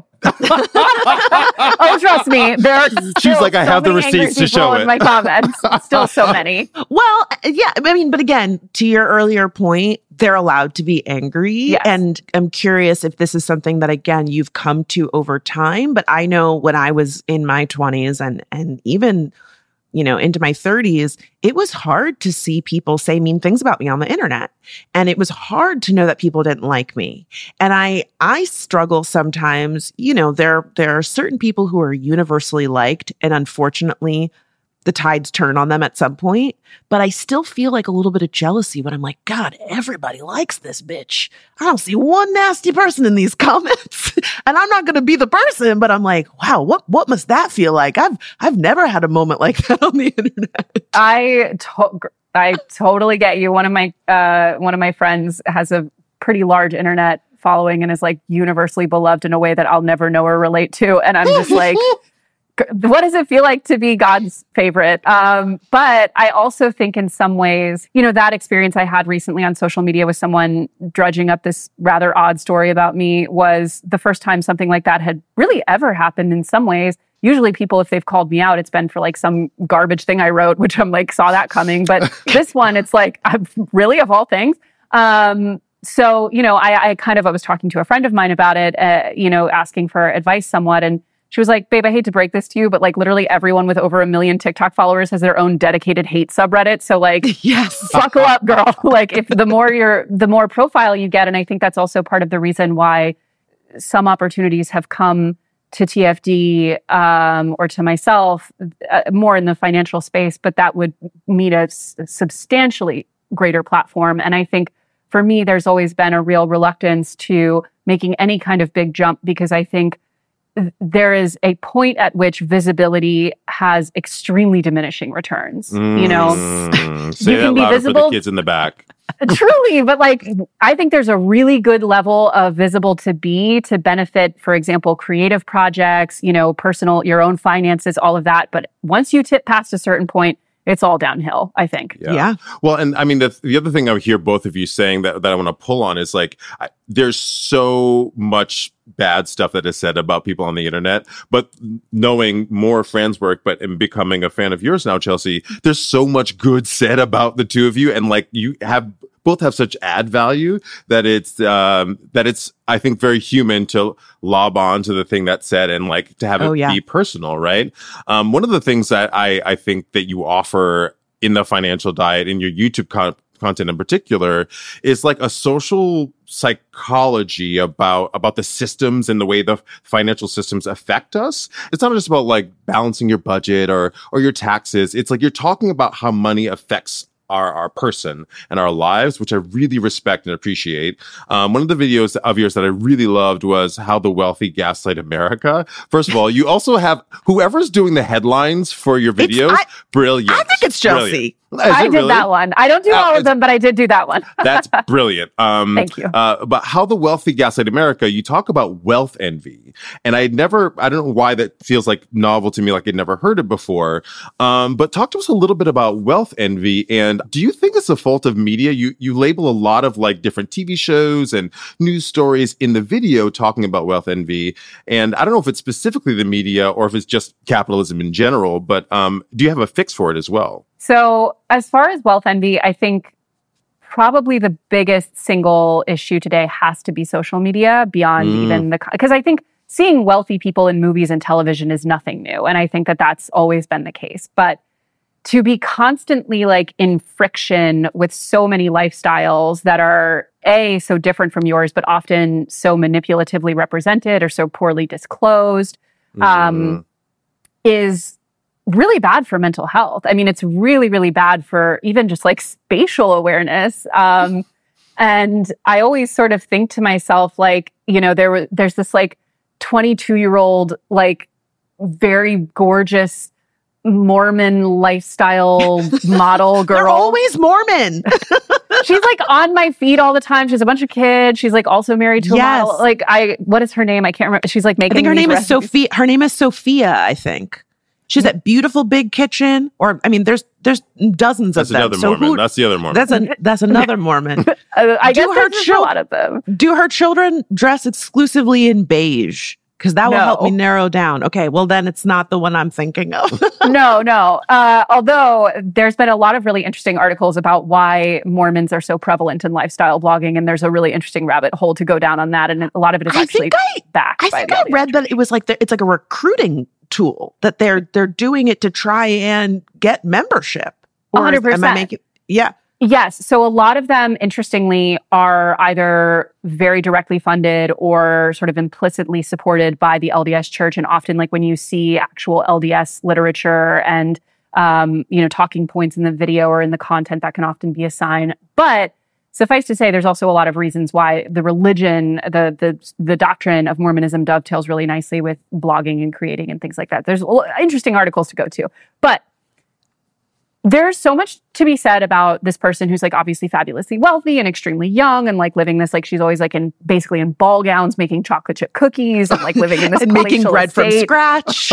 Oh, trust me. There are She's like, I so have the many angry receipts to people show in it. my comments. Still so many. Well, yeah, I mean, but again, to your earlier point, they're allowed to be angry. Yes. And I'm curious if this is something that, again, you've come to over time. But I know when I was in my twenties and and even, you know, into my thirties, it was hard to see people say mean things about me on the internet. And it was hard to know that people didn't like me. And I I struggle sometimes, you know, there there are certain people who are universally liked, and unfortunately, the tides turn on them at some point. But I still feel like a little bit of jealousy when I'm like, God, everybody likes this bitch. I don't see one nasty person in these comments. And I'm not going to be the person, but I'm like, wow, what what must that feel like? I've I've never had a moment like that on the internet. I to- I totally get you. One of my uh, one of my friends has a pretty large internet following and is like universally beloved in a way that I'll never know or relate to. And I'm just like, what does it feel like to be God's favorite? Um, but I also think in some ways, you know, that experience I had recently on social media with someone drudging up this rather odd story about me was the first time something like that had really ever happened in some ways. Usually people, if they've called me out, it's been for like some garbage thing I wrote, which I'm like, saw that coming. But this one, it's like, I'm really of all things. Um, so, you know, I, I kind of, I was talking to a friend of mine about it, uh, you know, asking for advice somewhat. And she was like, babe, I hate to break this to you, but like literally everyone with over a million TikTok followers has their own dedicated hate subreddit. So like, yes, buckle up, girl. Like if the more you're, the more profile you get. And I think that's also part of the reason why some opportunities have come to T F D um, or to myself, uh, more in the financial space, but that would mean a s- substantially greater platform. And I think for me, there's always been a real reluctance to making any kind of big jump because I think there is a point at which visibility has extremely diminishing returns. Mm, you know, say you that can be louder visible. For the kids in the back. Truly, but like, I think there's a really good level of visible to be to benefit, for example, creative projects, you know, personal, your own finances, all of that. But once you tip past a certain point, it's all downhill, I think. Yeah. Yeah. Well, and I mean, the, the other thing I hear both of you saying that, that I want to pull on is like, I, there's so much bad stuff that is said about people on the internet, but knowing more Fran's work, but and becoming a fan of yours now, Chelsea, there's so much good said about the two of you. And like, you have both have such ad value that it's, um, that it's, I think, very human to lob on to the thing that's said and like to have it Oh, yeah. be personal, right? Um, one of the things that I, I think that you offer in the Financial Diet, in your YouTube con- content in particular, is like a social psychology about, about the systems and the way the financial systems affect us. It's not just about like balancing your budget or, or your taxes. It's like you're talking about how money affects our, our person and our lives, which I really respect and appreciate. Um, one of the videos of yours that I really loved was How the Wealthy Gaslight America. First of all, you also have whoever's doing the headlines for your videos. I- brilliant. I think it's Chelsea. Brilliant. Is I it did really? that one. I don't do Uh, all of it's- them, but I did do that one. That's brilliant. Um, Thank you. Uh, but How the Wealthy Gaslight America, you talk about wealth envy. And I never, I don't know why that feels like novel to me, like I'd never heard it before. Um, but talk to us a little bit about wealth envy. And do you think it's the fault of media? You, you label a lot of like different T V shows and news stories in the video talking about wealth envy. And I don't know if it's specifically the media or if it's just capitalism in general, but um, do you have a fix for it as well? So as far as wealth envy, I think probably the biggest single issue today has to be social media beyond Mm. even the, because I think seeing wealthy people in movies and television is nothing new. And I think that that's always been the case. But to be constantly like in friction with so many lifestyles that are A, so different from yours, but often so manipulatively represented or so poorly disclosed, um, Mm. is really bad for mental health. I mean, it's really, really bad for even just like spatial awareness. Um, and I always sort of think to myself, like, you know, there was, there's this like twenty-two year old, like very gorgeous Mormon lifestyle model girl. They're always Mormon. She's like on my feed all the time. She has a bunch of kids. She's like also married to Yes. a model. Like I, what is her name? I can't remember. She's like making I think her these name is recipes. Sophia. Her name is Sophia, I think. She has that beautiful big kitchen. Or, I mean, there's there's dozens That's of them. another So Mormon. who- That's the other Mormon. That's a that's another Mormon. Uh, I Do guess her there's just a chil- lot of them. Do her children dress exclusively in beige? Because that will help No. me narrow down. Okay, well then it's not the one I'm thinking of. No, no. Uh, although there's been a lot of really interesting articles about why Mormons are so prevalent in lifestyle blogging, and there's a really interesting rabbit hole to go down on that, and a lot of it is I actually think I- backed I by think the I L D S read that it was like the, it's like a recruiting tool that they're they're doing it to try and get membership. Or one hundred percent. Am I making? Yeah. Yes. So a lot of them, interestingly, are either very directly funded or sort of implicitly supported by the L D S Church. And often, like when you see actual L D S literature and, um, you know, talking points in the video or in the content, that can often be a sign. But suffice to say, there's also a lot of reasons why the religion, the the the doctrine of Mormonism dovetails really nicely with blogging and creating and things like that. There's interesting articles to go to. But there's so much to be said about this person who's like obviously fabulously wealthy and extremely young and like living this, like she's always like in basically in ball gowns, making chocolate chip cookies and like living in this and making bread estate. from scratch.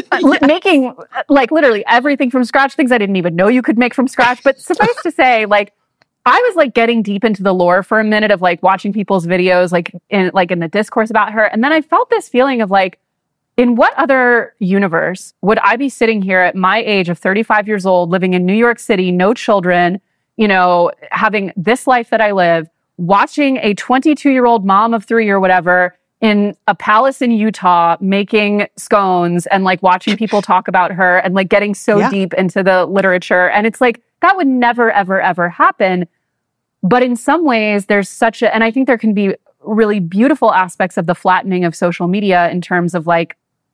Making like literally everything from scratch, things I didn't even know you could make from scratch. But suffice to say, like, I was like getting deep into the lore for a minute of like watching people's videos, like in like in the discourse about her. And then I felt this feeling of like, in what other universe would I be sitting here at my age of thirty-five years old, living in New York City, no children, you know, having this life that I live, watching a twenty-two-year-old mom of three or whatever in a palace in Utah making scones and like watching people talk about her and like getting so Yeah. deep into the literature. And it's like, that would never, ever, ever happen. But in some ways, there's such a, and I think there can be really beautiful aspects of the flattening of social media in terms of like,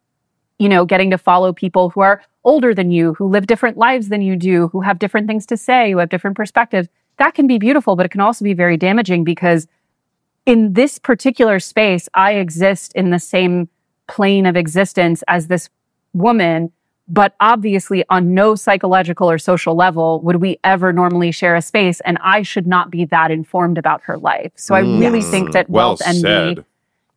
you know, getting to follow people who are older than you, who live different lives than you do, who have different things to say, who have different perspectives. That can be beautiful, but it can also be very damaging because in this particular space, I exist in the same plane of existence as this woman, but obviously on no psychological or social level would we ever normally share a space, and I should not be that informed about her life. So I really Mm, think that well wealth envy said.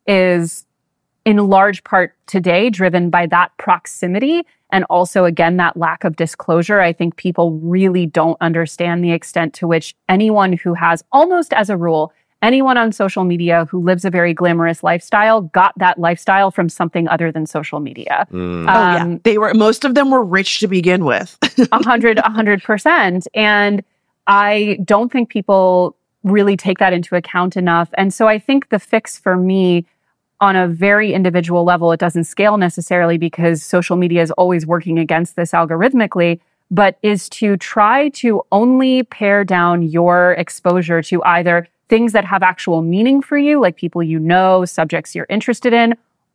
is in large part today driven by that proximity and also, again, that lack of disclosure. I think people really don't understand the extent to which anyone who has, almost as a rule, anyone on social media who lives a very glamorous lifestyle got that lifestyle from something other than social media. Mm. Oh yeah, Um, they were. Most of them were rich to begin with. A hundred, a hundred percent. And I don't think people really take that into account enough. And so I think the fix for me on a very individual level, it doesn't scale necessarily because social media is always working against this algorithmically, but is to try to only pare down your exposure to either things that have actual meaning for you, like people you know, subjects you're interested in,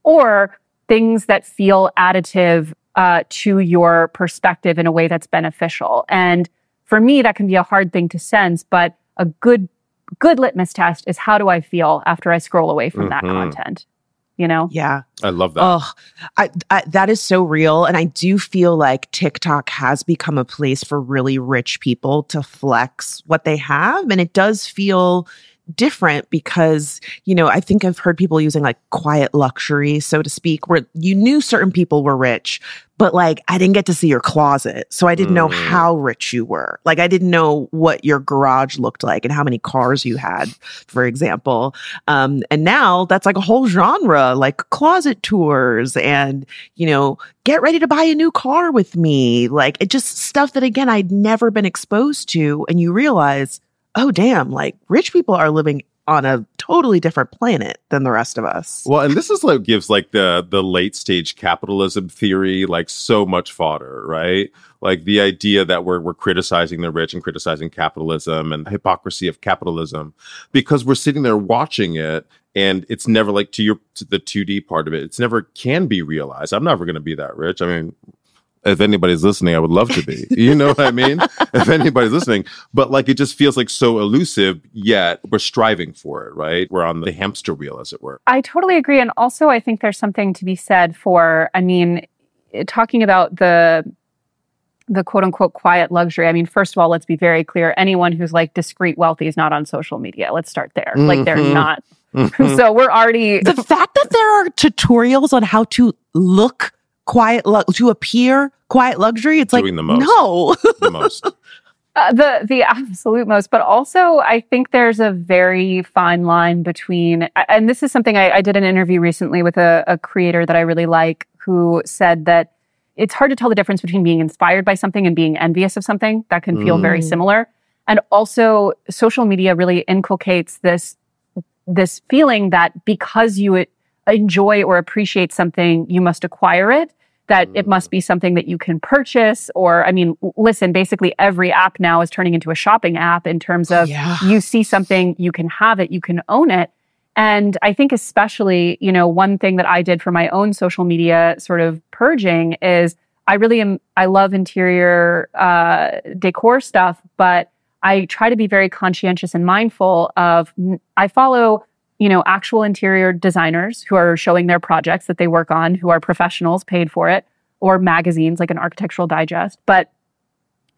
or things that feel additive uh, to your perspective in a way that's beneficial. And for me, that can be a hard thing to sense, but a good good litmus test is how do I feel after I scroll away from that Mhm. content, you know? Yeah. I love that. Oh, I, I, that is so real. And I do feel like TikTok has become a place for really rich people to flex what they have. And it does feel different because, you know, I think I've heard people using like quiet luxury, so to speak, where you knew certain people were rich, but like I didn't get to see your closet. So I didn't know Mm. how rich you were. Like I didn't know what your garage looked like and how many cars you had, for example. Um, and now that's like a whole genre, like closet tours and, you know, get ready to buy a new car with me. Like it just stuff that, again, I'd never been exposed to. And you realize, oh, damn, like rich people are living on a totally different planet than the rest of us. Well, and this is like gives like the the late stage capitalism theory like so much fodder, right? Like the idea that we're we're criticizing the rich and criticizing capitalism and the hypocrisy of capitalism because we're sitting there watching it and it's never like to your to the two D part of it. It's never can be realized. I'm never going to be that rich. I mean, if anybody's listening, I would love to be. You know what I mean? If anybody's listening. But like it just feels like so elusive, yet we're striving for it, right? We're on the hamster wheel, as it were. I totally agree. And also, I think there's something to be said for, I mean, talking about the the quote unquote quiet luxury. I mean, first of all, let's be very clear. Anyone who's like discreet wealthy is not on social media. Let's start there. Mm-hmm. Like they're not. Mm-hmm. So we're already... The fact that there are tutorials on how to look quiet, lu- to appear quiet luxury, it's Doing like, the most. no. The most. Uh, the the absolute most, but also I think there's a very fine line between, and this is something I, I did an interview recently with a, a creator that I really like who said that it's hard to tell the difference between being inspired by something and being envious of something. That can feel Mm. very similar. And also social media really inculcates this this feeling that because you enjoy or appreciate something, you must acquire it. That it must be something that you can purchase or, I mean, listen, basically every app now is turning into a shopping app in terms of Yeah. you see something, you can have it, you can own it. And I think especially, you know, one thing that I did for my own social media sort of purging is I really am, I love interior uh, decor stuff, but I try to be very conscientious and mindful of, I follow you know, actual interior designers who are showing their projects that they work on, who are professionals paid for it, or magazines like an Architectural Digest. But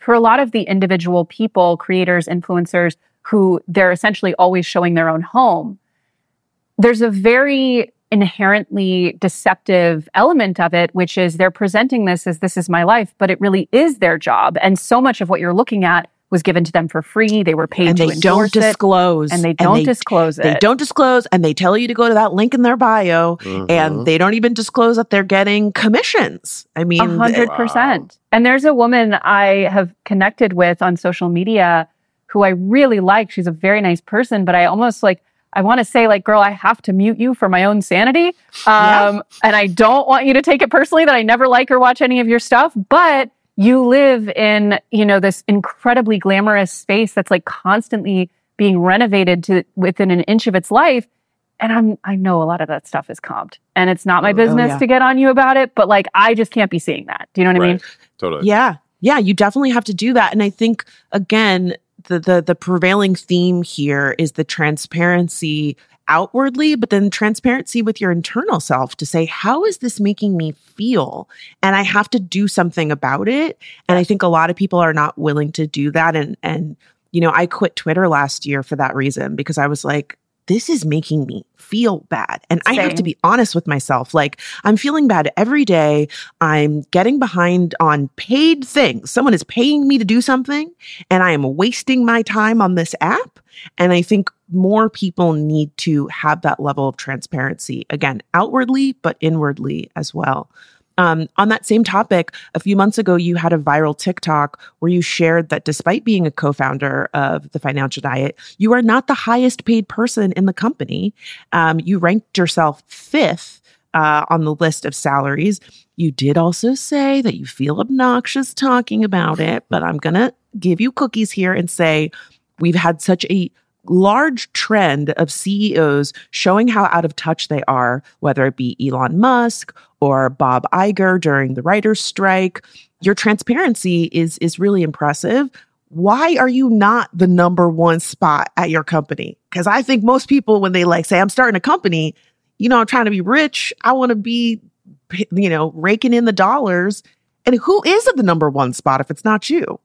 for a lot of the individual people, creators, influencers, who they're essentially always showing their own home, there's a very inherently deceptive element of it, which is they're presenting this as this is my life, but it really is their job. And so much of what you're looking at was given to them for free. They were paid and to they don't disclose. And they don't and they, disclose it. They don't disclose, and they tell you to go to that link in their bio, mm-hmm. and they don't even disclose that they're getting commissions. I mean, A hundred percent. And there's a woman I have connected with on social media who I really like. She's a very nice person, but I almost like, I want to say like, girl, I have to mute you for my own sanity. Um, yeah. And I don't want you to take it personally that I never like or watch any of your stuff, but you live in, you know, this incredibly glamorous space that's like constantly being renovated to within an inch of its life. And I'm, I know a lot of that stuff is comped, and it's not my business oh, yeah. to get on you about it, but like, I just can't be seeing that. Do you know what right. I mean? Totally. Yeah. Yeah. You definitely have to do that. And I think, again, the, the, the prevailing theme here is the transparency outwardly, but then transparency with your internal self to say, how is this making me feel? And I have to do something about it. And I think a lot of people are not willing to do that. And, and, you know, I quit Twitter last year for that reason, because I was like, this is making me feel bad. And Same. I have to be honest with myself. Like, I'm feeling bad every day. I'm getting behind on paid things. Someone is paying me to do something, and I am wasting my time on this app. And I think more people need to have that level of transparency, again, outwardly, but inwardly as well. Um, on that same topic, a few months ago, you had a viral TikTok where you shared that despite being a co-founder of The Financial Diet, you are not the highest paid person in the company. Um, you ranked yourself fifth uh, on the list of salaries. You did also say that you feel obnoxious talking about it, but I'm going to give you cookies here and say we've had such a large trend of C E Os showing how out of touch they are, whether it be Elon Musk or Bob Iger during the writer's strike. Your transparency is is really impressive. Why are you not the number one spot at your company? Because I think most people, when they like say, I'm starting a company, you know, I'm trying to be rich. I want to be, you know, raking in the dollars. And who is at the number one spot if it's not you?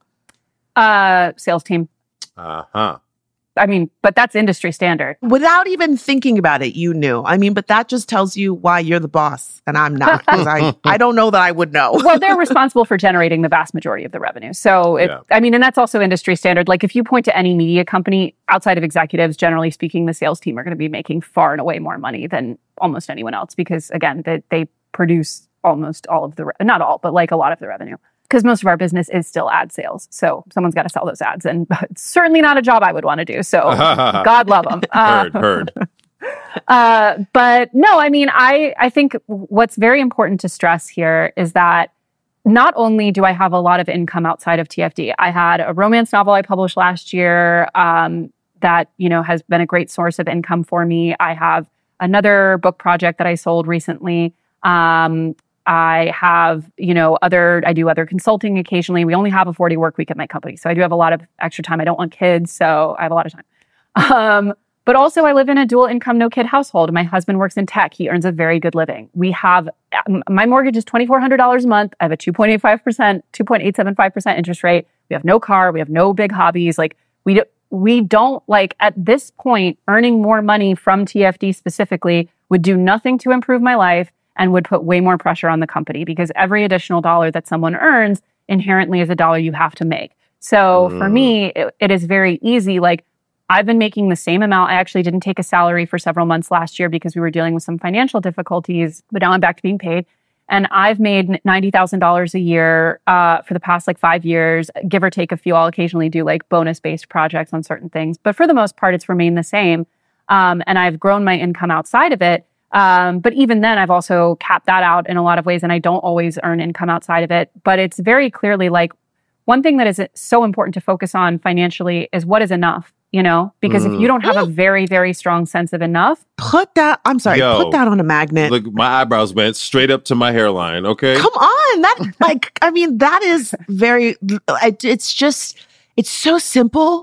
Uh, sales team. Uh-huh. I mean, but that's industry standard. Without even thinking about it, you knew. I mean, but that just tells you why you're the boss and I'm not, because I, I don't know that I would know. Well, they're responsible for generating the vast majority of the revenue. So, it, yeah. I mean, and that's also industry standard. Like if you point to any media company outside of executives, generally speaking, the sales team are going to be making far and away more money than almost anyone else because, again, they, they produce almost all of the, re- not all, but like a lot of the revenue. Because most of our business is still ad sales. So someone's got to sell those ads. And it's certainly not a job I would want to do. So God love them. Uh, heard, heard. Uh, but no, I mean, I, I think what's very important to stress here is that not only do I have a lot of income outside of T F D, I had a romance novel I published last year um, that, you know, has been a great source of income for me. I have another book project that I sold recently. Um, I have, you know, other, I do other consulting occasionally. We only have a forty work week at my company. So I do have a lot of extra time. I don't want kids, so I have a lot of time. Um, but also I live in a dual income, no kid household. My husband works in tech. He earns a very good living. We have, my mortgage is twenty-four hundred dollars a month. I have a two point eight five percent, two point eight seven five percent interest rate. We have no car. We have no big hobbies. Like we, do, we don't like at this point, earning more money from T F D specifically would do nothing to improve my life and would put way more pressure on the company because every additional dollar that someone earns inherently is a dollar you have to make. So mm. for me, it, it is very easy. Like I've been making the same amount. I actually didn't take a salary for several months last year because we were dealing with some financial difficulties, but now I'm back to being paid. And I've made ninety thousand dollars a year uh, for the past like five years, give or take a few. I'll occasionally do like bonus-based projects on certain things. But for the most part, it's remained the same. Um, and I've grown my income outside of it. Um, but even then, I've also capped that out in a lot of ways, and I don't always earn income outside of it. But it's very clearly like one thing that is so important to focus on financially is what is enough, you know? Because mm. if you don't have a very, very strong sense of enough. Put that, I'm sorry, Yo, put that on a magnet. Look, my eyebrows went straight up to my hairline, okay? Come on. That, like, I mean, that is very, it's just, it's so simple.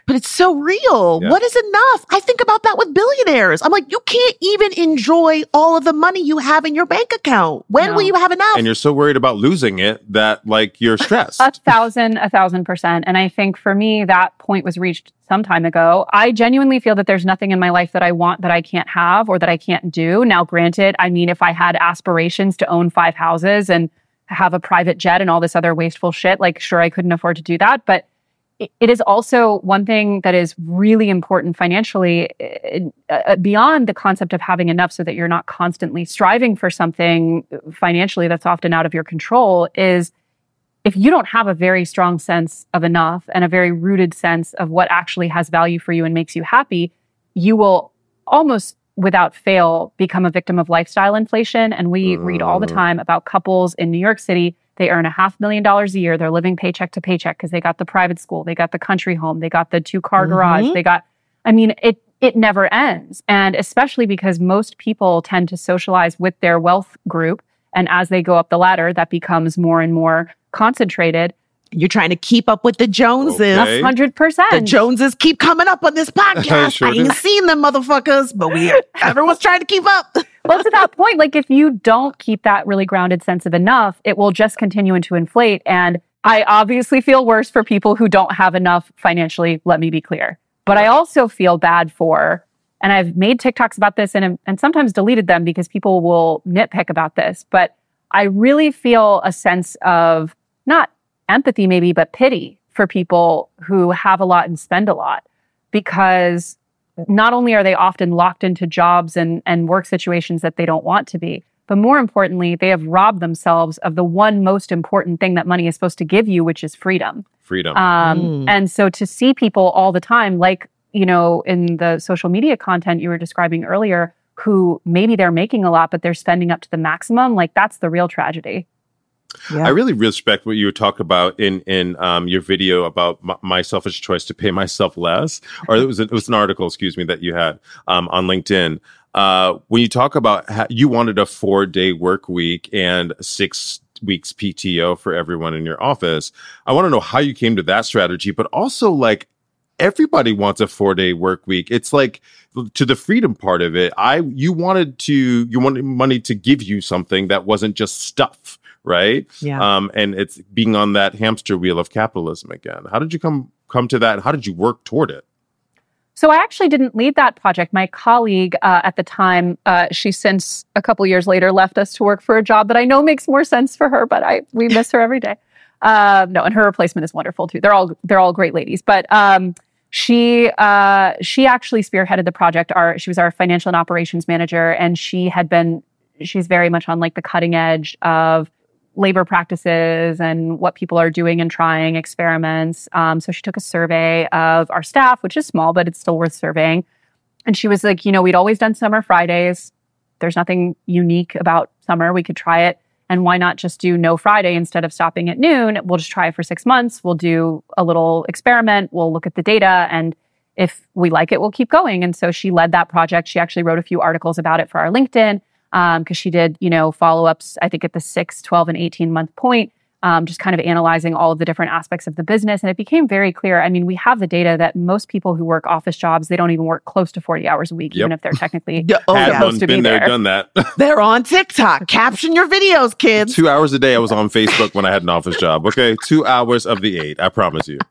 but it's so real. Yeah. What is enough? I think about that with billionaires. I'm like, you can't even enjoy all of the money you have in your bank account. When No. will you have enough? And you're so worried about losing it that like you're stressed. A thousand, a thousand percent. And I think for me, that point was reached some time ago. I genuinely feel that there's nothing in my life that I want that I can't have or that I can't do. Now, granted, I mean, if I had aspirations to own five houses and have a private jet and all this other wasteful shit, like, sure, I couldn't afford to do that. But it, it is also one thing that is really important financially, uh, beyond the concept of having enough so that you're not constantly striving for something financially that's often out of your control, is if you don't have a very strong sense of enough and a very rooted sense of what actually has value for you and makes you happy, you will almost without fail become a victim of lifestyle inflation. And we mm. read all the time about couples in New York City. They earn a half million dollars a year. They're living paycheck to paycheck because they got the private school, they got the country home, they got the two car mm-hmm. garage, they got, I mean, it it never ends. And especially because most people tend to socialize with their wealth group. And as they go up the ladder, that becomes more and more concentrated. You're trying to keep up with the Joneses. Okay. one hundred percent. The Joneses keep coming up on this podcast. Sure I ain't do. seen them motherfuckers, but we everyone's trying to keep up. Well, to that point, like if you don't keep that really grounded sense of enough, it will just continue to inflate. And I obviously feel worse for people who don't have enough financially, let me be clear. But I also feel bad for, and I've made TikToks about this and, and sometimes deleted them because people will nitpick about this, but I really feel a sense of not empathy maybe, but pity for people who have a lot and spend a lot, because not only are they often locked into jobs and, and work situations that they don't want to be, but more importantly, they have robbed themselves of the one most important thing that money is supposed to give you, which is freedom. Freedom. Um, Mm. And so to see people all the time, like, you know, in the social media content you were describing earlier, who maybe they're making a lot, but they're spending up to the maximum, like that's the real tragedy. Yeah. I really respect what you talk about in in um, your video about my, my selfish choice to pay myself less, or it was a, it was an article, excuse me, that you had um, on LinkedIn. Uh, when you talk about how you wanted a four day work week and six weeks P T O for everyone in your office, I want to know how you came to that strategy, but also like everybody wants a four day work week. It's like to the freedom part of it. I you wanted to you wanted money to give you something that wasn't just stuff. Right. Yeah. Um, and it's being on that hamster wheel of capitalism again. How did you come come to that? And how did you work toward it? So I actually didn't lead that project. My colleague uh, at the time, uh, she since a couple years later left us to work for a job that I know makes more sense for her, but I we miss her every day. Uh, no, and her replacement is wonderful too. They're all they're all great ladies. But um, she uh, she actually spearheaded the project. Our she was our financial and operations manager, and she had been she's very much on like the cutting edge of labor practices and what people are doing and trying experiments. Um, so she took a survey of our staff, which is small, but it's still worth surveying. And she was like, you know, we'd always done summer Fridays. There's nothing unique about summer. We could try it. And why not just do no Friday instead of stopping at noon? We'll just try it for six months. We'll do a little experiment. We'll look at the data. And if we like it, we'll keep going. And so she led that project. She actually wrote a few articles about it for our LinkedIn. Um, because she did, you know, follow-ups, I think at the six, twelve, and eighteen month point, um, just kind of analyzing all of the different aspects of the business. And it became very clear. I mean, we have the data that most people who work office jobs, they don't even work close to forty hours a week, Yep. even if they're technically Oh, Had yeah. one, supposed to been be there, there. done that. They're on TikTok. Caption your videos, kids. Two hours a day I was on Facebook when I had an office job. Okay, two hours of the eight, I promise you.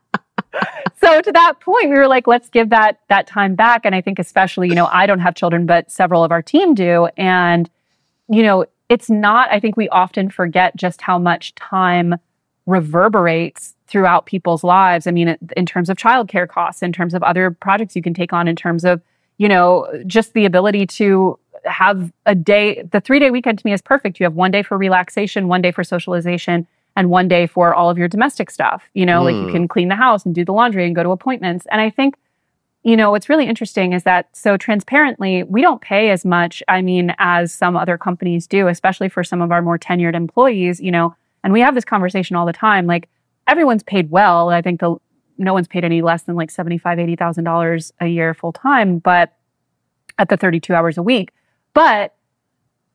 So to that point, we were like, let's give that that time back. And I think especially, you know, I don't have children, but several of our team do. And you know, it's not, I think we often forget just how much time reverberates throughout people's lives. I mean, in terms of childcare costs, in terms of other projects you can take on, in terms of, you know, just the ability to have a day, the three day weekend to me is perfect. You have one day for relaxation, one day for socialization, and one day for all of your domestic stuff. You know, mm. like you can clean the house and do the laundry and go to appointments. And I think, you know, what's really interesting is that, so transparently, we don't pay as much, I mean, as some other companies do, especially for some of our more tenured employees, you know, and we have this conversation all the time, like everyone's paid well. I think the no one's paid any less than like seventy-five thousand dollars, eighty thousand dollars a year full time, but at the thirty-two hours a week. But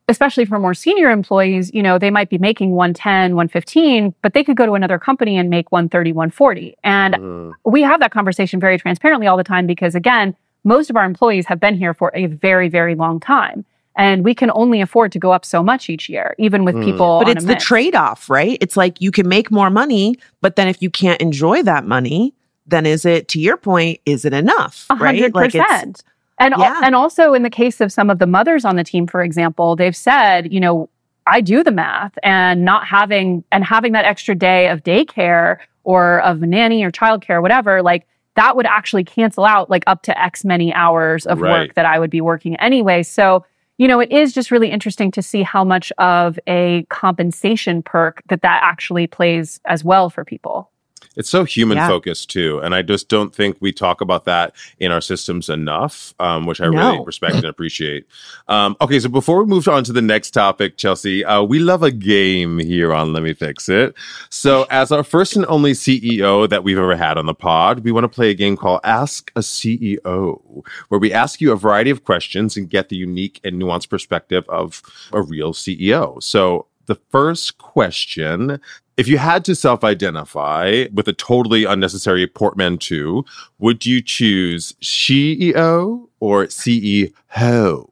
especially for more senior employees, you know, they might be making one ten, one fifteen, but they could go to another company and make one thirty, one forty. And mm. we have that conversation very transparently all the time because, again, most of our employees have been here for a very, very long time. And we can only afford to go up so much each year, even with mm. people. But on it's a the mix. trade-off, right? It's like you can make more money, but then if you can't enjoy that money, then is it, to your point, is it enough? A hundred percent. And yeah. and also in the case of some of the mothers on the team, for example, they've said, you know, I do the math, and not having and having that extra day of daycare or of nanny or childcare, whatever, like that would actually cancel out like up to X many hours of right. work that I would be working anyway. So, you know, it is just really interesting to see how much of a compensation perk that that actually plays as well for people. It's so human yeah. focused too. And I just don't think we talk about that in our systems enough, um, which I no. really respect and appreciate. Um, okay, so before we move on to the next topic, Chelsea, uh, we love a game here on Let Me Fix It. So as our first and only C E O that we've ever had on the pod, we want to play a game called Ask a C E O, where we ask you a variety of questions and get the unique and nuanced perspective of a real C E O. So the first question, if you had to self-identify with a totally unnecessary portmanteau, would you choose she E O or C E O?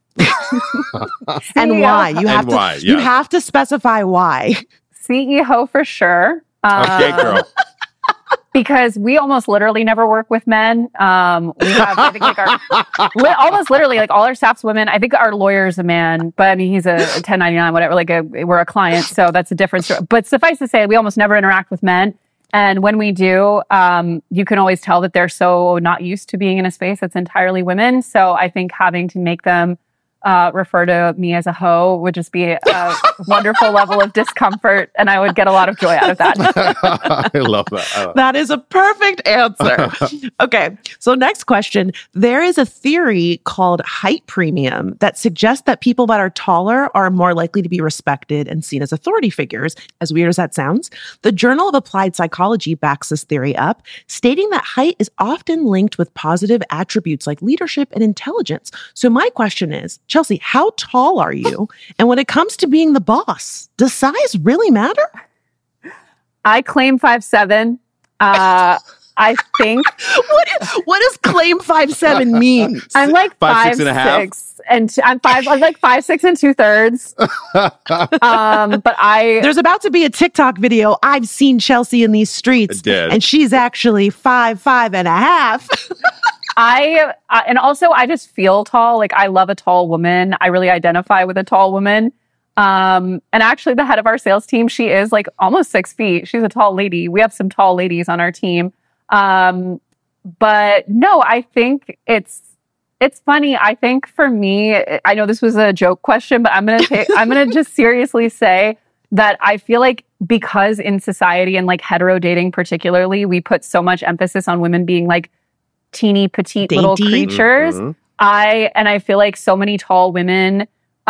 And why? You have and to why, you yeah. have to specify why. C E O for sure. Okay, Um, girl. Because we almost literally never work with men. Um, we have, I think, like our, li- almost literally, like all our staff's women. I think our lawyer's a man, but I mean, he's a, a ten ninety-nine, whatever, like a, we're a client. So that's a different story. But suffice to say, we almost never interact with men. And when we do, um, you can always tell that they're so not used to being in a space that's entirely women. So I think having to make them Uh, refer to me as a hoe would just be a wonderful level of discomfort, and I would get a lot of joy out of that. I love that. I love That is a perfect answer. Okay, so next question. There is a theory called height premium that suggests that people that are taller are more likely to be respected and seen as authority figures. As weird as that sounds, the Journal of Applied Psychology backs this theory up, stating that height is often linked with positive attributes like leadership and intelligence. So my question is, Chelsea, how tall are you? And when it comes to being the boss, does size really matter? I claim five seven. Uh, I think. What, is, what does claim five seven mean? I'm like Five, five, six and a half? six, and t- I'm five. I'm like five six and two thirds. um, but I There's about to be a TikTok video. I've seen Chelsea in these streets, It did. and she's actually five five and a half. I uh, and also I just feel tall. Like I love a tall woman. I really identify with a tall woman. Um, and actually, the head of our sales team, she is like almost six feet. She's a tall lady. We have some tall ladies on our team. Um, but no, I think it's it's funny. I think for me, I know this was a joke question, but I'm gonna take, I'm gonna just seriously say that I feel like because in society and like hetero dating particularly, we put so much emphasis on women being like teeny petite Dainty. little creatures. Mhm. I and I feel like so many tall women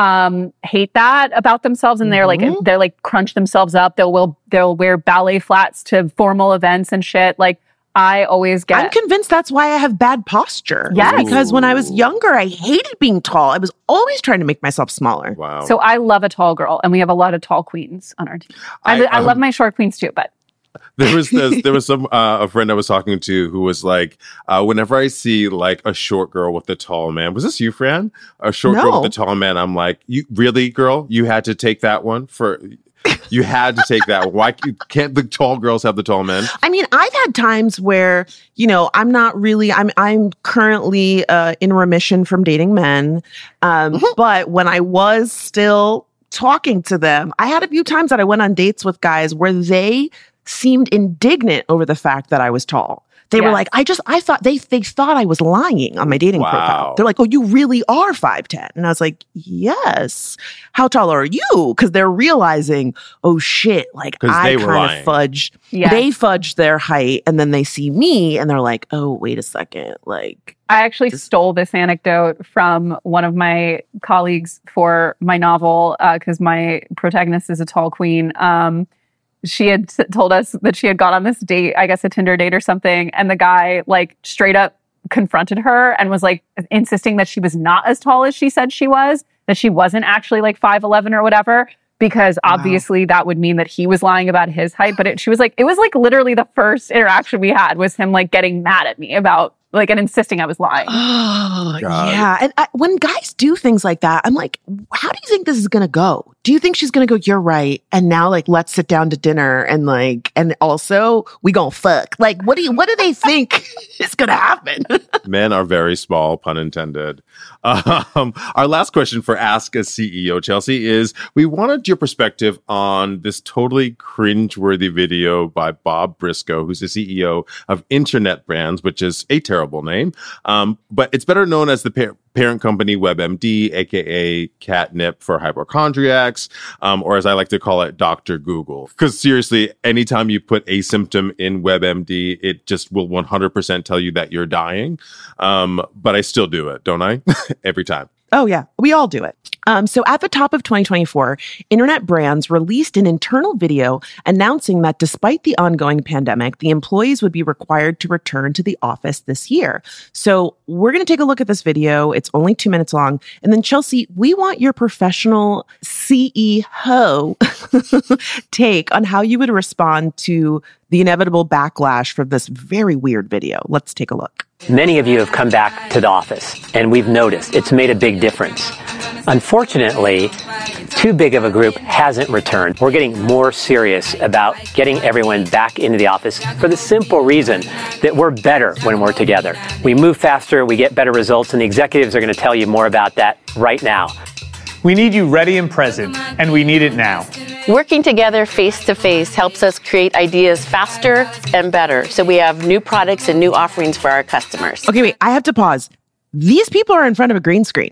um hate that about themselves, and they're Mhm. like they're like crunch themselves up. They'll will they'll wear ballet flats to formal events and shit. Like I always get I'm convinced that's why I have bad posture. Yes. Because when I was younger, I hated being tall. I was always trying to make myself smaller. Wow. so I love a tall girl, and we have a lot of tall queens on our team. I, I, I, um, love my short queens too, but There was this, there was some uh, a friend I was talking to who was like, uh, whenever I see like a short girl with a tall man, was this you, Fran? A short girl No. with a tall man. I'm like, you really, girl? You had to take that one for. You had to take that one. Why can't the tall girls have the tall men? I mean, I've had times where, you know, I'm not really, I'm I'm currently uh, in remission from dating men. Um, but when I was still talking to them, I had a few times that I went on dates with guys where they seemed indignant over the fact that I was tall. They were Yes. like, I just, I thought they, they thought I was lying on my dating Wow. profile. They're like, oh, you really are five ten. And I was like, yes. How tall are you? Because they're realizing, oh shit, like 'Cause I they were kind lying. of fudged. Yes. They fudged their height, and then they see me and they're like, oh, wait a second. Like, I actually stole this anecdote from one of my colleagues for my novel because my protagonist is a tall queen. Um, she had t- told us that she had gone on this date, I guess a Tinder date or something, and the guy like straight up confronted her and was like insisting that she was not as tall as she said she was. that she wasn't actually like five eleven or whatever, because obviously wow. that would mean that he was lying about his height. But it, she was like, it was like literally the first interaction we had was him like getting mad at me about like and insisting I was lying. Oh, God. Yeah. And I, when guys do things like that, I'm like, how do you think this is going to go? Do you think she's going to go, you're right, and now like let's sit down to dinner and like and also we gonna fuck? Like what do you what do they think is going to happen? Men are very small, pun intended. Um, our last question for Ask a C E O, Chelsea, is we wanted your perspective on this totally cringeworthy video by Bob Briscoe, who's the C E O of Internet Brands, which is a terrible name, um, but it's better known as the par- parent company WebMD, aka catnip for hypochondriacs, um, or as I like to call it, Doctor Google. Because seriously, anytime you put a symptom in WebMD, it just will one hundred percent tell you that you're dying. Um, but I still do it, don't I? Every time. Oh, yeah. We all do it. Um, so at the top of twenty twenty-four, Internet Brands released an internal video announcing that despite the ongoing pandemic, the employees would be required to return to the office this year. So we're going to take a look at this video. It's only two minutes long. And then, Chelsea, we want your professional C E O take on how you would respond to the inevitable backlash from this very weird video. Let's take a look. Many of you have come back to the office, and we've noticed it's made a big difference. Unfortunately, too big of a group hasn't returned. We're getting more serious about getting everyone back into the office for the simple reason that we're better when we're together. We move faster, we get better results, and the executives are going to tell you more about that right now. We need you ready and present, and we need it now. Working together face-to-face helps us create ideas faster and better, so we have new products and new offerings for our customers. Okay, wait, I have to pause. These people are in front of a green screen.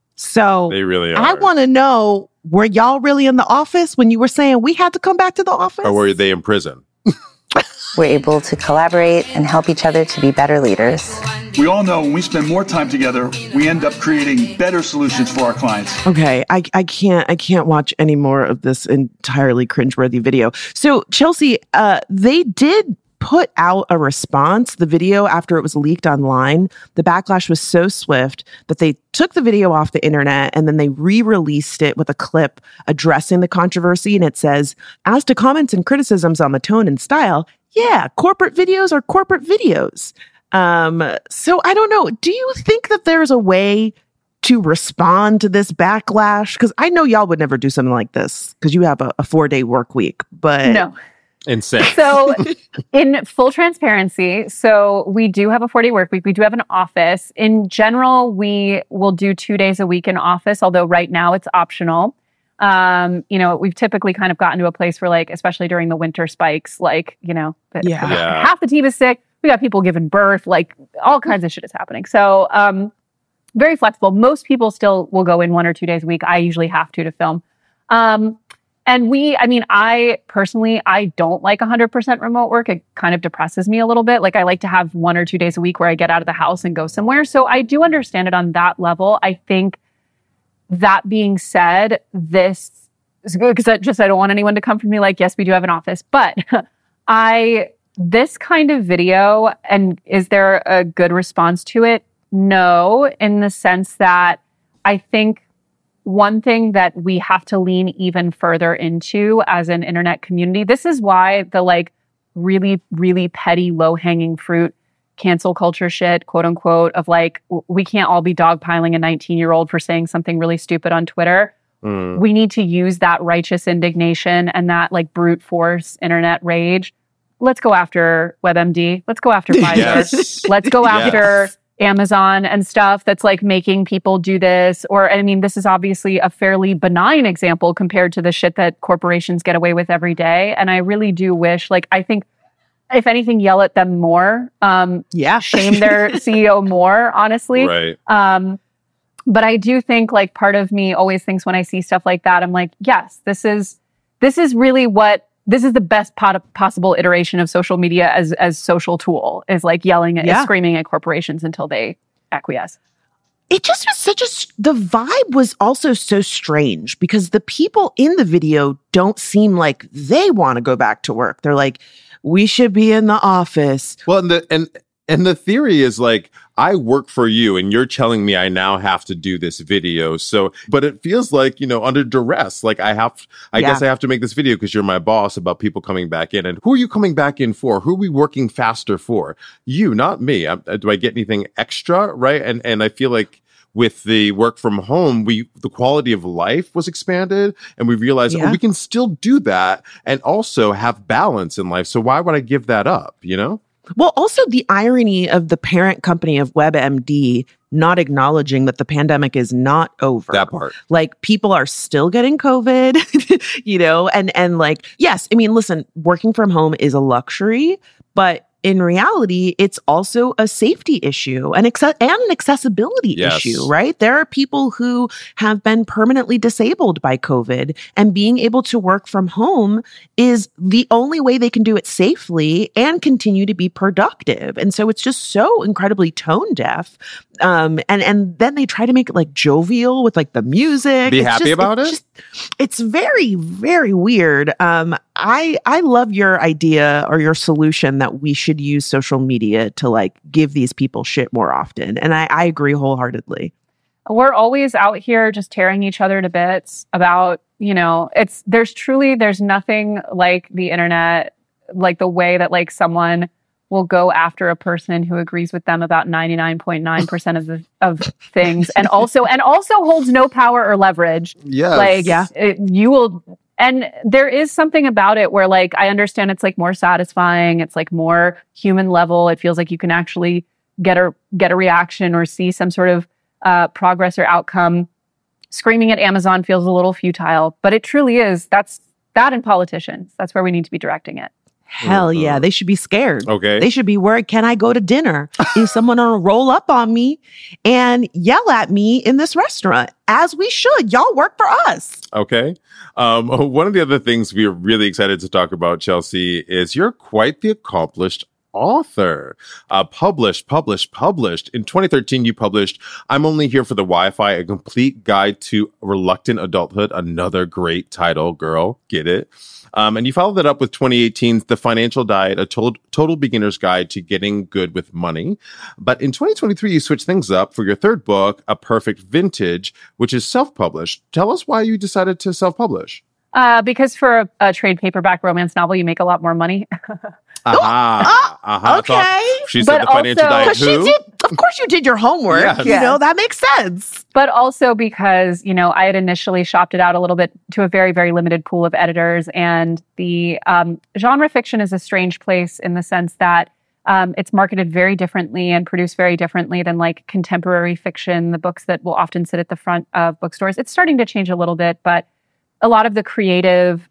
So they really are. I want to know, were y'all really in the office when you were saying we had to come back to the office? Or were they in prison? We're able to collaborate and help each other to be better leaders. We all know when we spend more time together, we end up creating better solutions for our clients. Okay, I, I can't I can't watch any more of this entirely cringeworthy video. So, Chelsea, uh, they did put out a response, the video, after it was leaked online. The backlash was so swift that they took the video off the internet and then they re-released it with a clip addressing the controversy. And it says, as to comments and criticisms on the tone and style, yeah, corporate videos are corporate videos. Um, so I don't know. Do you think that there's a way to respond to this backlash? Because I know y'all would never do something like this because you have a, a four-day work week. But no. Insane. So in full transparency, so we do have a four-day work week. We do have an office. In general, we will do two days a week in office, although right now it's optional. Um, you know, we've typically kind of gotten to a place where, like, especially during the winter spikes, like, you know, yeah. Yeah. half the team is sick. We got people giving birth, like all kinds of shit is happening. So um, very flexible. Most people still will go in one or two days a week. I usually have to to film. Um, and we, I mean, I personally, I don't like one hundred percent remote work. It kind of depresses me a little bit. Like I like to have one or two days a week where I get out of the house and go somewhere. So I do understand it on that level. I think that being said, this is good because I just, I don't want anyone to come from me like, yes, we do have an office, but I... This kind of video, and is there a good response to it? No, in the sense that I think one thing that we have to lean even further into as an internet community, this is why the like really, really petty, low-hanging fruit cancel culture shit, quote unquote, of like, we can't all be dogpiling a nineteen-year-old for saying something really stupid on Twitter. Mm. We need to use that righteous indignation and that like brute force internet rage. Let's go after WebMD. Let's go after Pfizer. Yes. Let's go after yes. Amazon and stuff that's like making people do this. Or, I mean, this is obviously a fairly benign example compared to the shit that corporations get away with every day. And I really do wish, like, I think, if anything, yell at them more. Um, yeah. Shame their C E O more, honestly. Right. Um, but I do think, like, part of me always thinks when I see stuff like that, I'm like, yes, this is this is really what This is the best pot- possible iteration of social media as as social tool, is like yelling at, yeah. screaming at corporations until they acquiesce. It just was such a, the vibe was also so strange because the people in the video don't seem like they want to go back to work. They're like, we should be in the office. Well, and the, and, and the theory is like, I work for you and you're telling me I now have to do this video. So, but it feels like, you know, under duress, like I have, I Yeah. guess I have to make this video because you're my boss about people coming back in. And who are you coming back in for? Who are we working faster for? You, not me. I, do I get anything extra? Right. And, and I feel like with the work from home, we, the quality of life was expanded and we realized, Yeah. oh, we can still do that and also have balance in life. So why would I give that up? You know? Well, also the irony of the parent company of WebMD not acknowledging that the pandemic is not over. That part. Like people are still getting COVID, you know, and, and like, yes, I mean, listen, working from home is a luxury, but in reality, it's also a safety issue and, acce- and an accessibility Yes. issue, right? There are people who have been permanently disabled by COVID, and being able to work from home is the only way they can do it safely and continue to be productive. And so it's just so incredibly tone deaf. Um, and, and then they try to make it like jovial with like the music. Be It's happy just- about it's it? just- it's very, very weird. Um, I I love your idea or your solution that we should use social media to like give these people shit more often. And I, I agree wholeheartedly. We're always out here just tearing each other to bits about, you know, it's, there's truly, there's nothing like the internet, like the way that like someone will go after a person who agrees with them about ninety-nine point nine percent of the, of things. And also, and also holds no power or leverage. Yes. Like, Yeah. it, you will, and there is something about it where like, I understand it's like more satisfying. It's like more human level. It feels like you can actually get a, get a reaction or see some sort of uh, progress or outcome. Screaming at Amazon feels a little futile, but it truly is. That's that and politicians. That's where we need to be directing it. Hell yeah, they should be scared. Okay. They should be worried. Can I go to dinner? Is someone gonna roll up on me and yell at me in this restaurant? As we should. Y'all work for us. Okay. Um, one of the other things we're really excited to talk about, Chelsea, is you're quite the accomplished author. Uh, published, published, published. In twenty thirteen, you published I'm Only Here for the Wi-Fi, A Complete Guide to Reluctant Adulthood. Another great title, girl. Get it? Um, and you followed that up with twenty eighteen's The Financial Diet, a total, total beginner's guide to getting good with money. But in twenty twenty-three, you switched things up for your third book, A Perfect Vintage, which is self-published. Tell us why you decided to self-publish. Uh, because for a, a trade paperback romance novel, you make a lot more money. Aha. Aha. Okay. I thought She said But The Financial also- Diet. Because she Who? did, of course, you did your homework. Yes. You Yeah. know, that makes sense. But also because, you know, I had initially shopped it out a little bit to a very, very limited pool of editors. And the um, genre fiction is a strange place in the sense that um, it's marketed very differently and produced very differently than like contemporary fiction, the books that will often sit at the front of bookstores. It's starting to change a little bit, but a lot of the creative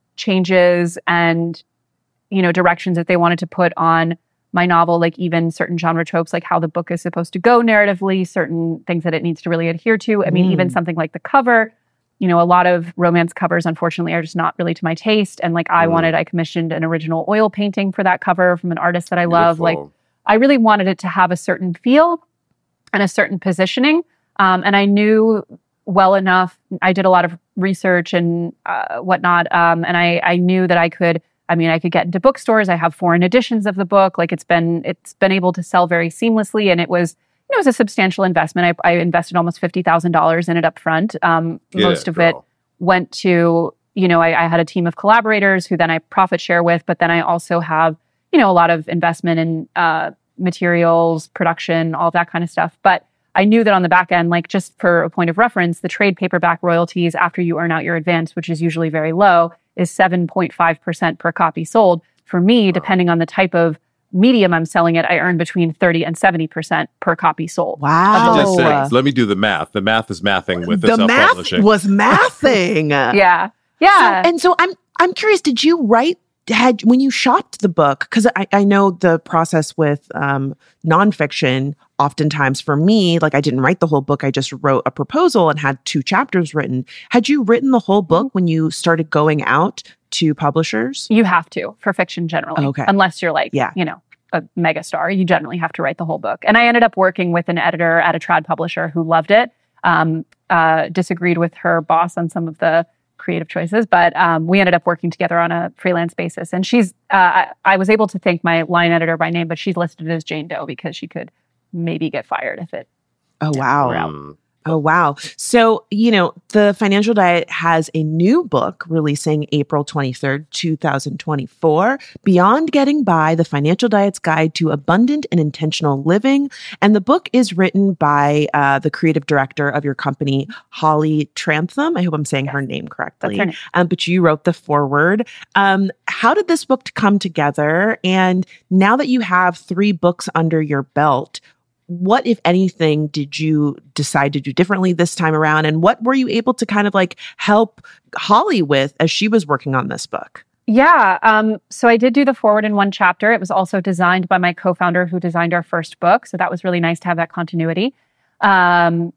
changes and, you know, directions that they wanted to put on my novel, like even certain genre tropes, like how the book is supposed to go narratively, certain things that it needs to really adhere to. I mean, Mm. even something like the cover, you know, a lot of romance covers, unfortunately, are just not really to my taste. And like I Mm. wanted, I commissioned an original oil painting for that cover from an artist that I love. Like Beautiful. I really wanted it to have a certain feel and a certain positioning. Um, and I knew well enough, I did a lot of research and uh, whatnot. Um, and I, I knew that I could, I mean, I could get into bookstores. I have foreign editions of the book. Like it's been, it's been able to sell very seamlessly. And it was, it was a substantial investment. I, I invested almost fifty thousand dollars in it up front. Um, Get most it, of it girl. went to, you know, I, I had a team of collaborators who then I profit share with, but then I also have, you know, a lot of investment in uh, materials, production, all that kind of stuff. But I knew that on the back end, like just for a point of reference, the trade paperback royalties after you earn out your advance, which is usually very low, is seven point five percent per copy sold. For me, depending on the type of medium I'm selling it, I earn between thirty and seventy percent per copy sold. Wow. Just said, let me do the math. The math is mathing with the, the math self-publishing. was mathing. Yeah. Yeah. So, and so I'm I'm curious, did you write had when you shopped the book, because I, I know the process with um, nonfiction, oftentimes for me, like I didn't write the whole book, I just wrote a proposal and had two chapters written. Had you written the whole book when you started going out to publishers? You have to for fiction generally. Okay. Unless you're like, Yeah. you know, a megastar, you generally have to write the whole book. And I ended up working with an editor at a trad publisher who loved it, um, uh, disagreed with her boss on some of the creative choices, but um, we ended up working together on a freelance basis. And she's, uh, I, I was able to thank my line editor by name, but she's listed as Jane Doe because she could maybe get fired if it. Oh, wow. Mm. Oh, wow. So, you know, the Financial Diet has a new book releasing April twenty-third, twenty twenty-four, Beyond Getting By, The Financial Diet's Guide to Abundant and Intentional Living. And the book is written by uh, the creative director of your company, Holly Trantham. I hope I'm saying her name correctly. That's her name. Um, but you wrote the foreword. Um, how did this book come together? And now that you have three books under your belt, what, if anything, did you decide to do differently this time around? And what were you able to kind of like help Holly with as she was working on this book? Yeah. Um, so I did do the forward in one chapter. It was also designed by my co-founder who designed our first book. So that was really nice to have that continuity. Um,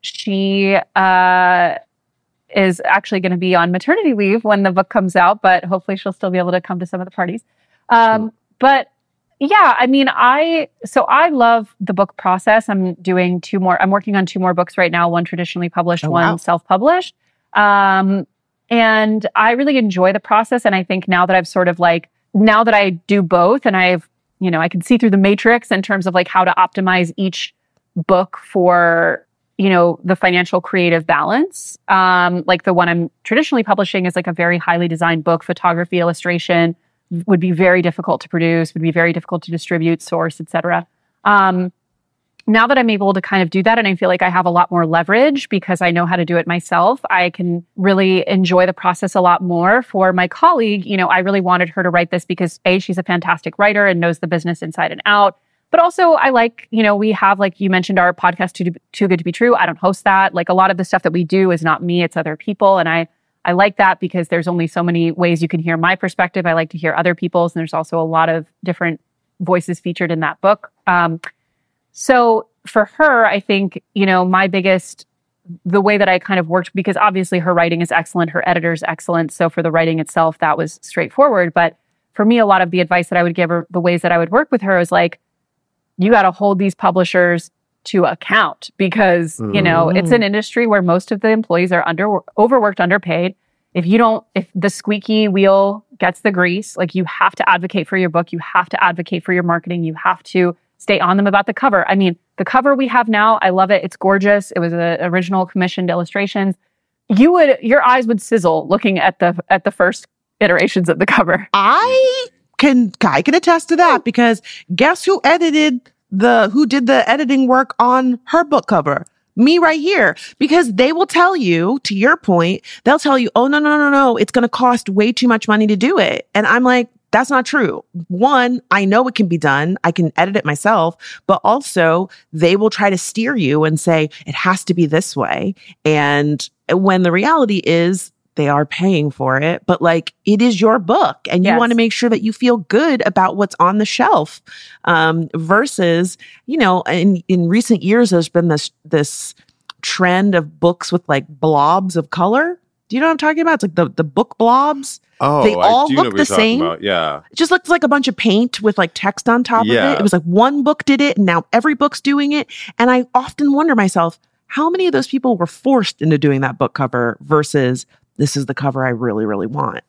she uh, is actually going to be on maternity leave when the book comes out, but hopefully she'll still be able to come to some of the parties. Um, but Yeah, I mean, I, so I love the book process. I'm doing two more, I'm working on two more books right now, one traditionally published, Oh, one wow. self-published. Um, and I really enjoy the process. And I think now that I've sort of like, now that I do both and I've, you know, I can see through the matrix in terms of like how to optimize each book for, you know, the financial creative balance. Um, like the one I'm traditionally publishing is like a very highly designed book, photography, illustration, would be very difficult to produce, would be very difficult to distribute, source, et cetera. Um, now that I'm able to kind of do that and I feel like I have a lot more leverage because I know how to do it myself, I can really enjoy the process a lot more. For my colleague, you know, I really wanted her to write this because A, she's a fantastic writer and knows the business inside and out. But also I like, you know, we have, like you mentioned, our podcast, Too, Too Good to Be True. I don't host that. Like a lot of the stuff that we do is not me, it's other people. And I I like that because there's only so many ways you can hear my perspective. I like to hear other people's, and there's also a lot of different voices featured in that book. Um, so for her, I think, you know, my biggest, the way that I kind of worked, because obviously her writing is excellent, her editor's excellent. So for the writing itself, that was straightforward. But for me, a lot of the advice that I would give her, the ways that I would work with her is like, you got to hold these publishers to account because, you know, Mm. it's an industry where most of the employees are under overworked, underpaid. If you don't, if the squeaky wheel gets the grease, like you have to advocate for your book, you have to advocate for your marketing, you have to stay on them about the cover. I mean, the cover we have now, I love it. It's gorgeous. It was an original commissioned illustrations. You would, your eyes would sizzle looking at the at the first iterations of the cover. I can, I can attest to that because guess who edited the, who did the editing work on her book cover? Me right here, because they will tell you, to your point, they'll tell you, oh, no, no, no, no, it's going to cost way too much money to do it. And I'm like, that's not true. One, I know it can be done. I can edit it myself, but also they will try to steer you and say, it has to be this way. And when the reality is, they are paying for it, but like it is your book and you Yes. want to make sure that you feel good about what's on the shelf. Um, versus, you know, in, in recent years, there's been this, this trend of books with like blobs of color. Do you know what I'm talking about? It's like the, the book blobs. Oh, They all I do know look what you're the talking same. about. Yeah. It just looked like a bunch of paint with like text on top of Yeah. it. It was like one book did it and now every book's doing it. And I often wonder myself, how many of those people were forced into doing that book cover versus this is the cover I really, really want?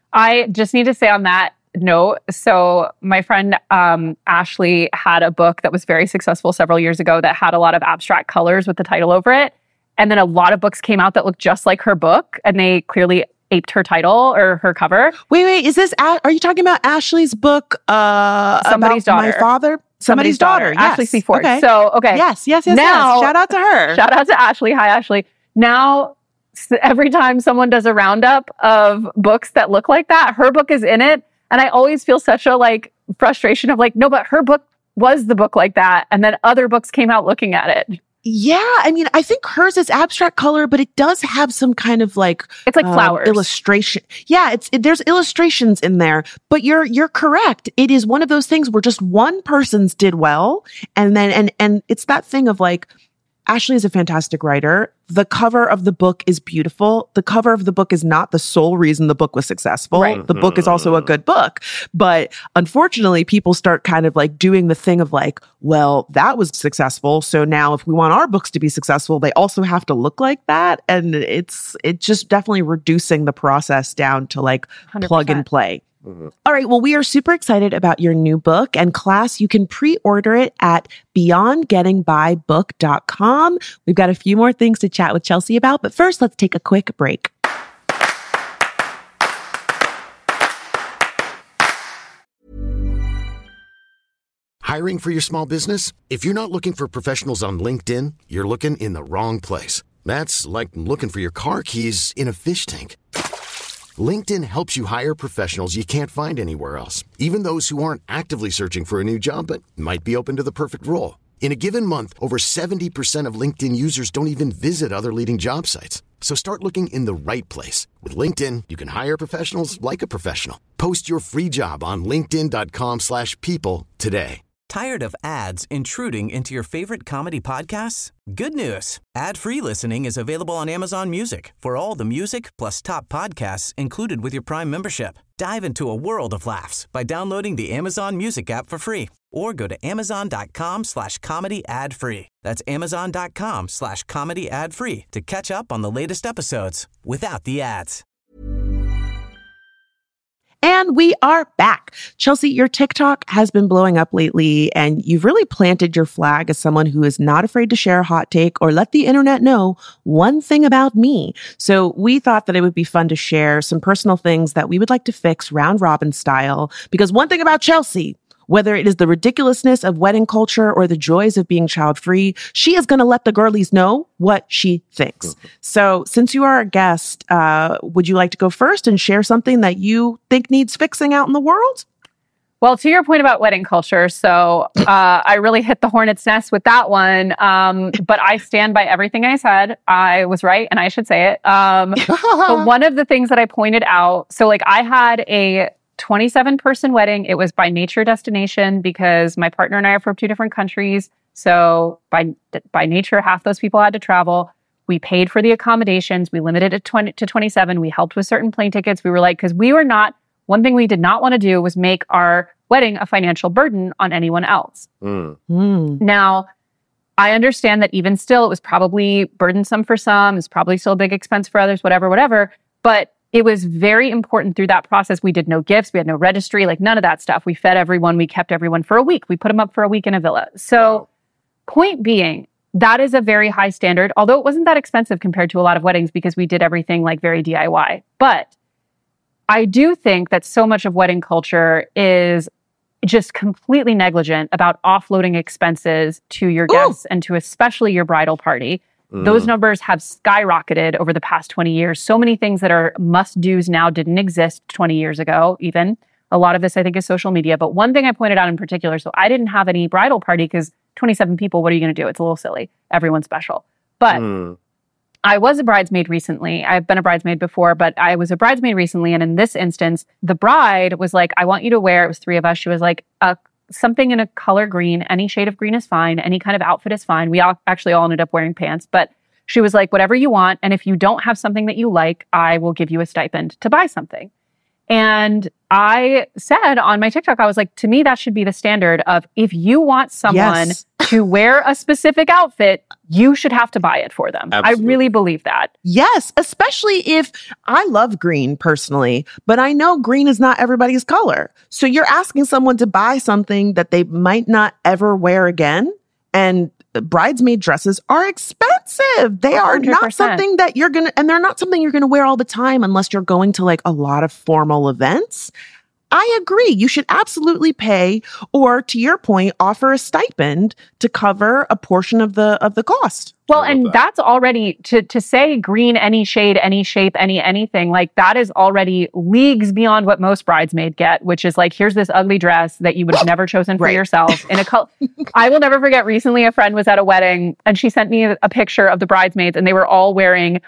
I just need to say on that note, so my friend um, Ashley had a book that was very successful several years ago that had a lot of abstract colors with the title over it. And then a lot of books came out that looked just like her book and they clearly aped her title or her cover. Wait, wait, is this, A- are you talking about Ashley's book, uh, Somebody's about Daughter. My Father? Somebody's, Daughter, yes. Ashley C. Ford. Okay. So, okay. Yes, yes, yes, Now- yes. Shout out to her. Shout out to Ashley. Hi, Ashley. Now, s- every time someone does a roundup of books that look like that, her book is in it. And I always feel such a like frustration of like, no, but her book was the book like that. And then other books came out looking at it. Yeah, I mean, I think hers is abstract color, but it does have some kind of like It's like um, flowers. illustration. Yeah, it's it, there's illustrations in there, but you're you're correct. It is one of those things where just one person's did well, and then and and it's that thing of like, Ashley is a fantastic writer. The cover of the book is beautiful. The cover of the book is not the sole reason the book was successful. Right. The book is also a good book. But unfortunately, people start kind of like doing the thing of like, well, that was successful. So now if we want our books to be successful, they also have to look like that. And it's it's just definitely reducing the process down to like one hundred percent. plug and play. Mm-hmm. All right. Well, we are super excited about your new book. And class, you can pre-order it at beyond getting by book dot com. We've got a few more things to chat with Chelsea about. But first, let's take a quick break. Hiring for your small business? If you're not looking for professionals on LinkedIn, you're looking in the wrong place. That's like looking for your car keys in a fish tank. LinkedIn helps you hire professionals you can't find anywhere else, even those who aren't actively searching for a new job but might be open to the perfect role. In a given month, over seventy percent of LinkedIn users don't even visit other leading job sites. So start looking in the right place. With LinkedIn, you can hire professionals like a professional. Post your free job on linkedin dot com slash people today. Tired of ads intruding into your favorite comedy podcasts? Good news. Ad-free listening is available on Amazon Music for all the music plus top podcasts included with your Prime membership. Dive into a world of laughs by downloading the Amazon Music app for free or go to amazon.com slash comedy ad free. That's amazon.com slash comedy ad free to catch up on the latest episodes without the ads. And we are back. Chelsea, your TikTok has been blowing up lately, and you've really planted your flag as someone who is not afraid to share a hot take or let the internet know one thing about me. So we thought that it would be fun to share some personal things that we would like to fix round robin style, because one thing about Chelsea, whether it is the ridiculousness of wedding culture or the joys of being child-free, she is going to let the girlies know what she thinks. Mm-hmm. So since you are our guest, uh, would you like to go first and share something that you think needs fixing out in the world? Well, to your point about wedding culture, so uh, I really hit the hornet's nest with that one, um, but I stand by everything I said. I was right, and I should say it. Um, but one of the things that I pointed out, so like I had a twenty-seven person wedding. It was by nature destination because my partner and I are from two different countries. So by by nature, half those people had to travel. We paid for the accommodations. We limited it twenty to twenty-seven. We helped with certain plane tickets. We were like, because we were not, one thing we did not want to do was make our wedding a financial burden on anyone else. Mm. Mm. Now, I understand that even still, it was probably burdensome for some. It's probably still a big expense for others, whatever, whatever. But it was very important through that process. We did no gifts. We had no registry, like none of that stuff. We fed everyone. We kept everyone for a week. We put them up for a week in a villa. So wow. Point being, that is a very high standard, although it wasn't that expensive compared to a lot of weddings because we did everything like very D I Y. But I do think that so much of wedding culture is just completely negligent about offloading expenses to your guests Ooh. And to especially your bridal party. Mm. Those numbers have skyrocketed over the past twenty years. So many things that are must-dos now didn't exist twenty years ago, even. A lot of this, I think, is social media. But one thing I pointed out in particular, so I didn't have any bridal party because twenty-seven people, what are you going to do? It's a little silly. Everyone's special. But mm. I was a bridesmaid recently. I've been a bridesmaid before, but I was a bridesmaid recently. And in this instance, the bride was like, I want you to wear, it was three of us. She was like, a something in a color green, any shade of green is fine. Any kind of outfit is fine. We all actually all ended up wearing pants, but she was like, whatever you want. And if you don't have something that you like, I will give you a stipend to buy something. And I said on my TikTok, I was like, to me, that should be the standard of if you want someone yes. to wear a specific outfit, you should have to buy it for them. Absolutely. I really believe that. Yes, especially if I love green personally, but I know green is not everybody's color. So you're asking someone to buy something that they might not ever wear again. And bridesmaid dresses are expensive. They are one hundred percent not something that you're going to, and they're not something you're going to wear all the time unless you're going to like a lot of formal events. I agree. You should absolutely pay, or to your point, offer a stipend to cover a portion of the of the cost. Well, and that. that's already to to say green, any shade, any shape, any anything, like that is already leagues beyond what most bridesmaids get, which is like, here's this ugly dress that you would have never chosen for right. yourself in a color. I will never forget, recently a friend was at a wedding and she sent me a, a picture of the bridesmaids and they were all wearing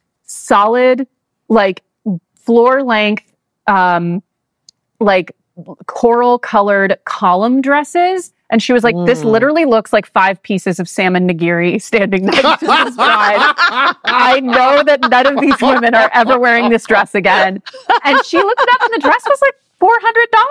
solid, like floor length, um, like coral colored column dresses. And she was like, mm. this literally looks like five pieces of salmon nigiri standing next to this bride. I know that none of these women are ever wearing this dress again. And she looked it up and the dress was like four hundred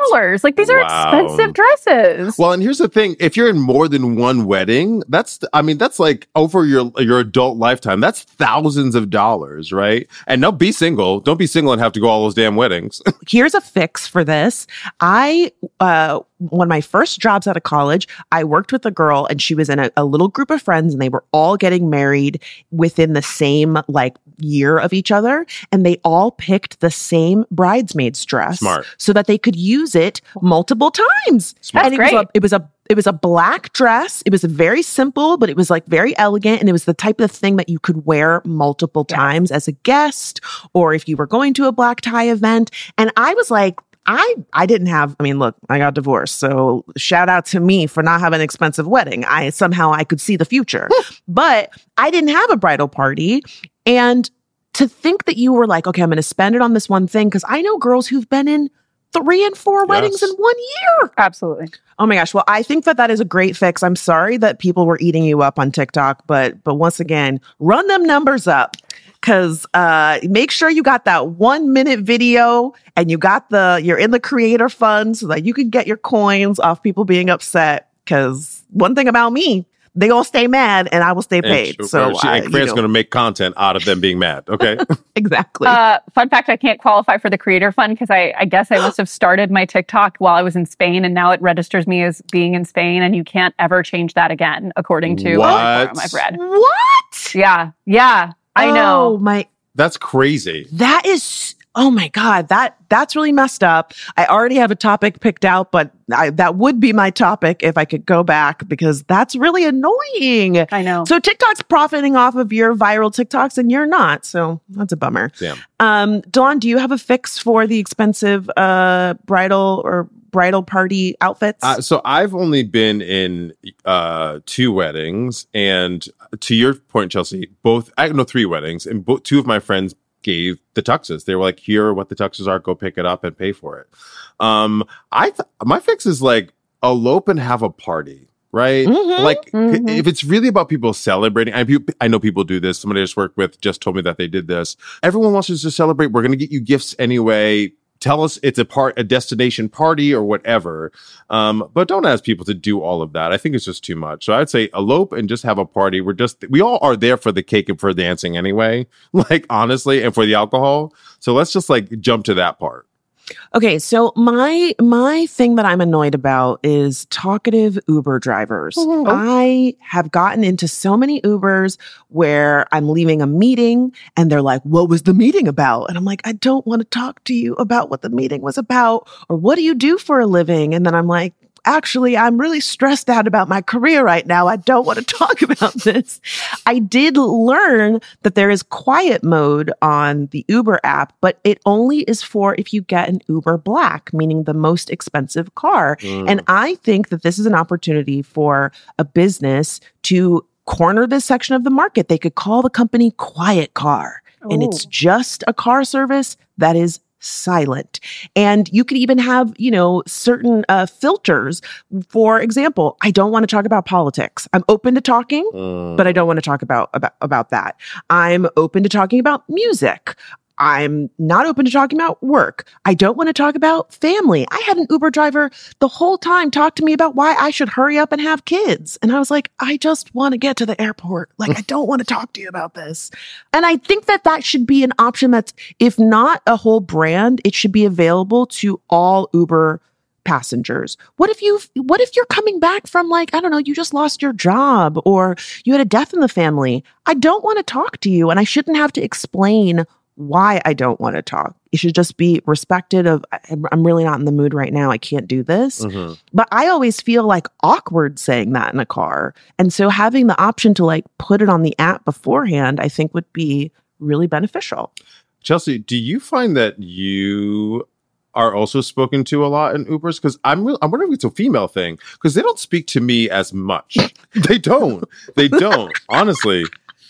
dollars. Like these are Wow. expensive dresses. Well, and here's the thing: if you're in more than one wedding, that's I mean that's like over your your adult lifetime. That's thousands of dollars, right? And no, be single. Don't be single and have to go all those damn weddings. Here's a fix for this. I, uh, one of my first jobs out of college, I worked with a girl and she was in a, a little group of friends and they were all getting married within the same like year of each other. And they all picked the same bridesmaid's dress. Smart. So that they could use it multiple times. Smart. And it That's was, a, it was a It was a black dress. It was very simple, but it was like very elegant. And it was the type of thing that you could wear multiple Yeah. times as a guest or if you were going to a black tie event. And I was like, I I didn't have, I mean, look, I got divorced. So shout out to me for not having an expensive wedding. I somehow I could see the future, but I didn't have a bridal party. And to think that you were like, okay, I'm going to spend it on this one thing. Cause I know girls who've been in three and four weddings Yes. in one year. Absolutely. Oh my gosh. Well, I think that that is a great fix. I'm sorry that people were eating you up on TikTok, but but once again, run them numbers up because uh, make sure you got that one minute video and you got the, you're in the creator fund so that you can get your coins off people being upset. Because one thing about me, they all stay mad and I will stay paid. And, so she, I, and you Fran's know, going to make content out of them being mad. Okay. exactly. Uh, fun fact, I can't qualify for the creator fund because I, I guess I must have started my TikTok while I was in Spain and now it registers me as being in Spain and you can't ever change that again, according to What? a forum I've read. What? Yeah. Yeah. I know. Oh my. That's crazy. That is, oh my God, that that's really messed up. I already have a topic picked out, but I, that would be my topic if I could go back because that's really annoying. I know. So TikTok's profiting off of your viral TikToks and you're not. So that's a bummer. Damn. Um, Dawn, do you have a fix for the expensive uh, bridal or bridal party outfits? Uh, so I've only been in uh, two weddings, and to your point, Chelsea, both I know three weddings, and both two of my friends gave the tuxes. They were like, "Here are what the tuxes are. Go pick it up and pay for it." Um, I th- my fix is like elope and have a party. Right? Mhm, like, mhm. if it's really about people celebrating, I, I know people do this. Somebody I just worked with just told me that they did this. Everyone wants us to celebrate. We're going to get you gifts anyway. Tell us it's a part, a destination party or whatever. Um, but don't ask people to do all of that. I think it's just too much. So I'd say elope and just have a party. We're just, we all are there for the cake and for dancing anyway, like honestly, and for the alcohol. So let's just like jump to that part. Okay, so my my thing that I'm annoyed about is talkative Uber drivers. Oh. I have gotten into so many Ubers where I'm leaving a meeting and they're like, "What was the meeting about?" And I'm like, "I don't want to talk to you about what the meeting was about or what do you do for a living?" And then I'm like, actually, I'm really stressed out about my career right now. I don't want to talk about this. I did learn that there is quiet mode on the Uber app, but it only is for if you get an Uber Black, meaning the most expensive car. Mm. And I think that this is an opportunity for a business to corner this section of the market. They could call the company Quiet Car, and it's Ooh. just a car service that is silent. And you could even have, you know, certain uh, filters. For example, I don't want to talk about politics. I'm open to talking, Mm. but I don't want to talk about, about, about that. I'm open to talking about music. I'm not open to talking about work. I don't want to talk about family. I had an Uber driver the whole time talk to me about why I should hurry up and have kids. And I was like, I just want to get to the airport. Like, I don't want to talk to you about this. And I think that that should be an option that's, if not a whole brand, it should be available to all Uber passengers. What if you what if you're coming back from like, I don't know, you just lost your job or you had a death in the family? I don't want to talk to you and I shouldn't have to explain why I don't want to talk. It should just be respected of, I'm really not in the mood right now. I can't do this. Mm-hmm. But I always feel like awkward saying that in a car. And so having the option to like put it on the app beforehand, I think would be really beneficial. Chelsea, do you find that you are also spoken to a lot in Ubers? Because I'm re- I'm wondering if it's a female thing because they don't speak to me as much. They don't. They don't. Honestly.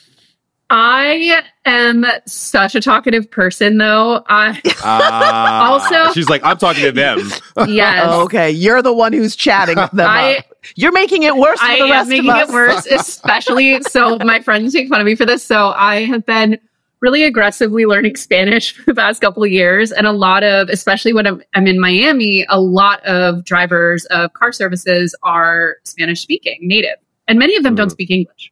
I am such a talkative person, though. I Uh, Also- she's like, I'm talking to them. yes, Oh, okay. You're the one who's chatting them I- up. You're making it worse for I the am rest making of us. it worse, especially so my friends make fun of me for this. So I have been really aggressively learning Spanish for the past couple of years. And a lot of, especially when I'm, I'm in Miami, a lot of drivers of car services are Spanish speaking, native. And many of them mm. don't speak English.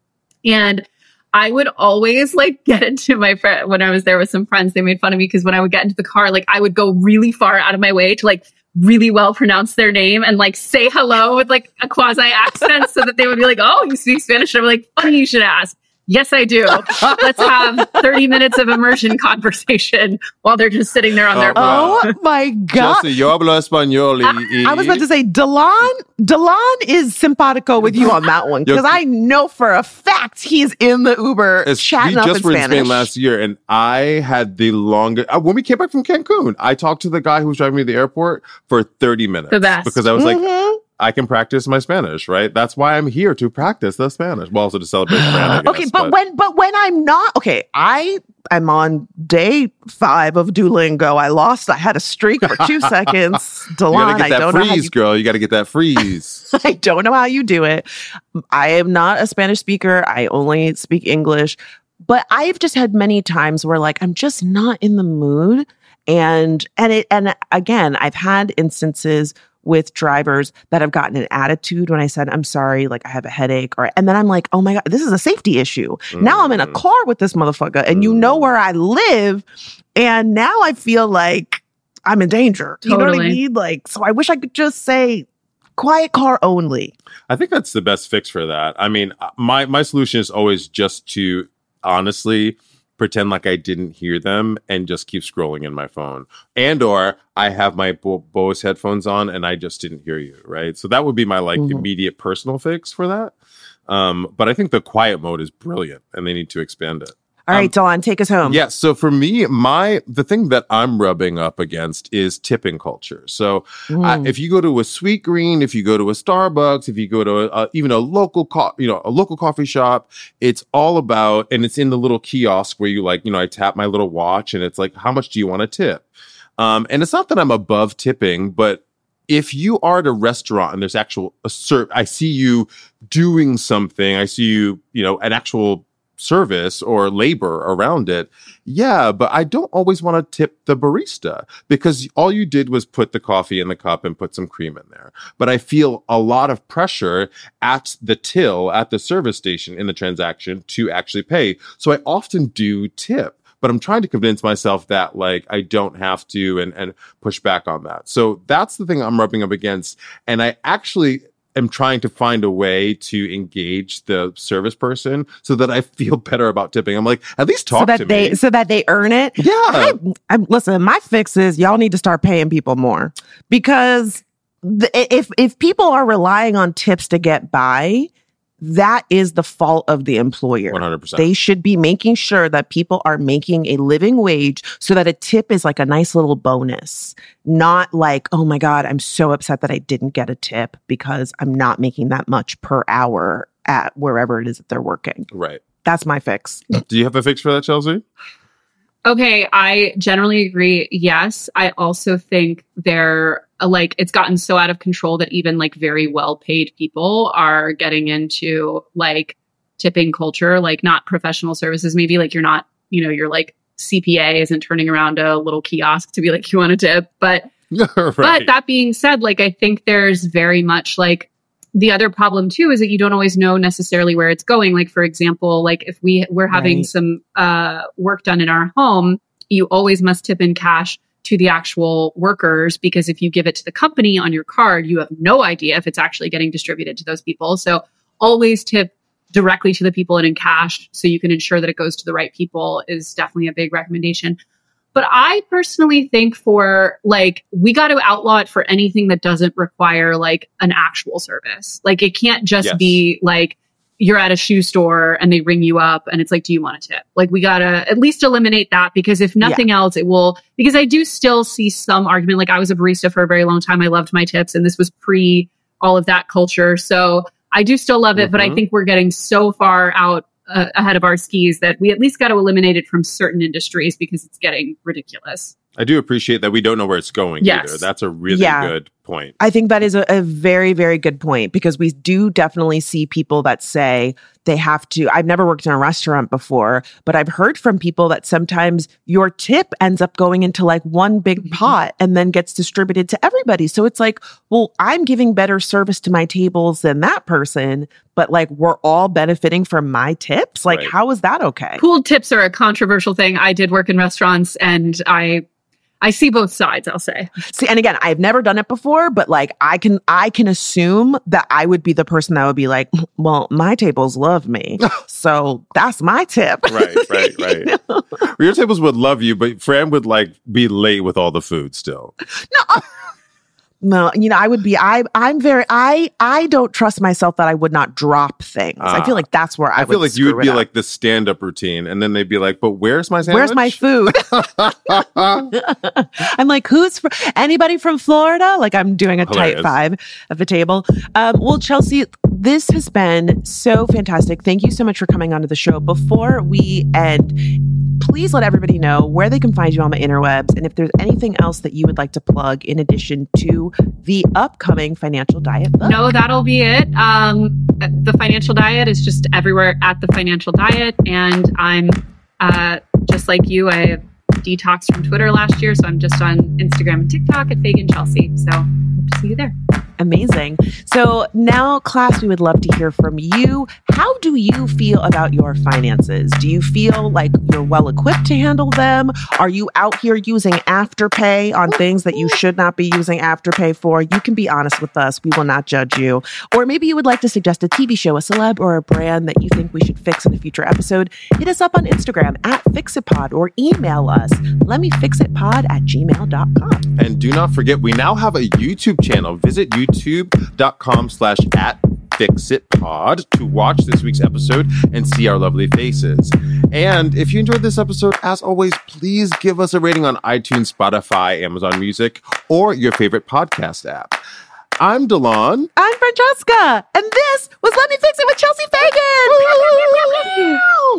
And I would always like get into my friend when I was there with some friends, they made fun of me because when I would get into the car, like I would go really far out of my way to like really well pronounce their name and like say hello with like a quasi accent so that they would be like, oh, you speak Spanish? And I'm like, funny you should ask. Yes, I do. Let's have thirty minutes of immersion conversation while they're just sitting there on oh, their wow. Oh my God. Chelsea, yo hablo español. I, I was about to say, Delon, Delon is simpatico with you on that one because I know for a fact he's in the Uber It's, chatting we up just in were Spanish. in Spain last year, and I had the longest. Uh, when we came back from Cancun, I talked to the guy who was driving me to the airport for thirty minutes. The best. Because I was Mm-hmm. like, I can practice my Spanish, right? That's why I'm here, to practice the Spanish. Well, also to celebrate the brand, I guess, Okay, but, but when but when I'm not okay, I am on day five of Duolingo. I lost. I had a streak for two seconds. Delon, you gotta get I that don't freeze, know how you, girl. You got to get that freeze. I don't know how you do it. I am not a Spanish speaker. I only speak English. But I've just had many times where like I'm just not in the mood, and and it and again, I've had instances with drivers that have gotten an attitude when I said, I'm sorry, like I have a headache. Or, and then I'm like, oh my God, this is a safety issue. Mm. Now I'm in a car with this motherfucker and mm. you know where I live. And now I feel like I'm in danger. Totally. You know what I mean? Like, so I wish I could just say quiet car only. I think that's the best fix for that. I mean, my, my solution is always just to honestly pretend like I didn't hear them and just keep scrolling in my phone. And or I have my Bo- Bose headphones on and I just didn't hear you, right? So that would be my like mm-hmm. immediate personal fix for that. Um, but I think the quiet mode is brilliant and they need to expand it. All right, um, Dawn, take us home. Yeah, so for me, my the thing that I'm rubbing up against is tipping culture. So mm. uh, if you go to a Sweet Green, if you go to a Starbucks, if you go to a, a, even a local, co- you know, a local coffee shop, it's all about, and it's in the little kiosk where you like, you know, I tap my little watch and it's like, how much do you want to tip? Um, and it's not that I'm above tipping, but if you are at a restaurant and there's actual a serve, I see you doing something, I see you, you know, an actual service or labor around it. Yeah, but I don't always want to tip the barista because all you did was put the coffee in the cup and put some cream in there. But I feel a lot of pressure at the till, at the service station in the transaction to actually pay. So I often do tip. But I'm trying to convince myself that like I don't have to and, and push back on that. So that's the thing I'm rubbing up against. And I actually am trying to find a way to engage the service person so that I feel better about tipping. I'm like, at least talk so that to they, me. So that they earn it. Yeah. I, I, listen, my fix is y'all need to start paying people more because th- if if people are relying on tips to get by, that is the fault of the employer. one hundred percent. They should be making sure that people are making a living wage so that a tip is like a nice little bonus, not like, oh my God, I'm so upset that I didn't get a tip because I'm not making that much per hour at wherever it is that they're working. Right. That's my fix. Do you have a fix for that, Chelsea? Okay, I generally agree. Yes. I also think they're like, it's gotten so out of control that even like very well paid people are getting into like tipping culture, like not professional services. Maybe like you're not, you know, your like C P A isn't turning around a little kiosk to be like, you want a tip. But, right. but that being said, like, I think there's very much like, the other problem too is that you don't always know necessarily where it's going. Like, for example, like if we we're having right. some uh, work done in our home, you always must tip in cash to the actual workers, because if you give it to the company on your card, you have no idea if it's actually getting distributed to those people. So always tip directly to the people and in cash so you can ensure that it goes to the right people is definitely a big recommendation. But I personally think for like, we got to outlaw it for anything that doesn't require like an actual service. Like it can't just yes. be like you're at a shoe store and they ring you up and it's like, do you want a tip? Like we got to at least eliminate that, because if nothing yeah. else, it will, because I do still see some argument. Like I was a barista for a very long time. I loved my tips and this was pre all of that culture. So I do still love it, mm-hmm. but I think we're getting so far out Uh, ahead of our skis that we at least got to eliminate it from certain industries because it's getting ridiculous. I do appreciate that we don't know where it's going yes. either. That's a really yeah. good point. I think that is a, a very, very good point, because we do definitely see people that say they have to, I've never worked in a restaurant before, but I've heard from people that sometimes your tip ends up going into like one big pot and then gets distributed to everybody. So it's like, well, I'm giving better service to my tables than that person, but like we're all benefiting from my tips. Like, Right. how is that okay? Pooled tips are a controversial thing. I did work in restaurants and I I see both sides, I'll say. See, and again, I've never done it before, but like I can I can assume that I would be the person that would be like, well, my tables love me. So that's my tip. Right, right, right. Your tables would love you, but Fran would like be late with all the food still. No, you know, I would be, I, I'm very, I, I don't trust myself that I would not drop things. Ah. I feel like that's where I, I, would feel like you screw would be it up. like the stand-up routine, and then they'd be like, but where's my sandwich? Where's my food? I'm like, who's fr- anybody from Florida? Like I'm doing a Hilarious. tight five at the table. Um, well, Chelsea, this has been so fantastic. Thank you so much for coming onto the show. Before we end, please let everybody know where they can find you on the interwebs and if there's anything else that you would like to plug in addition to the upcoming Financial Diet book. No, that'll be it. Um, the Financial Diet is just everywhere at the Financial Diet. And I'm uh, just like you, I detoxed from Twitter last year. So I'm just on Instagram and TikTok at Fagan Chelsea. So hope to see you there. Amazing. So now, class, we would love to hear from you. How do you feel about your finances? Do you feel like you're well equipped to handle them? Are you out here using Afterpay on things that you should not be using Afterpay for? You can be honest with us. We will not judge you. Or maybe you would like to suggest a T V show, a celeb, or a brand that you think we should fix in a future episode. Hit us up on Instagram at FixItPod or email us, letmefixitpod at gmail dot com. And do not forget, we now have a YouTube channel. Visit youtube.com slash at FixItPod to watch this week's episode and see our lovely faces. And if you enjoyed this episode, as always, please give us a rating on iTunes, Spotify, Amazon Music, or your favorite podcast app. I'm Delon. I'm Francesca. And this was Let Me Fix It with Chelsea Fagan.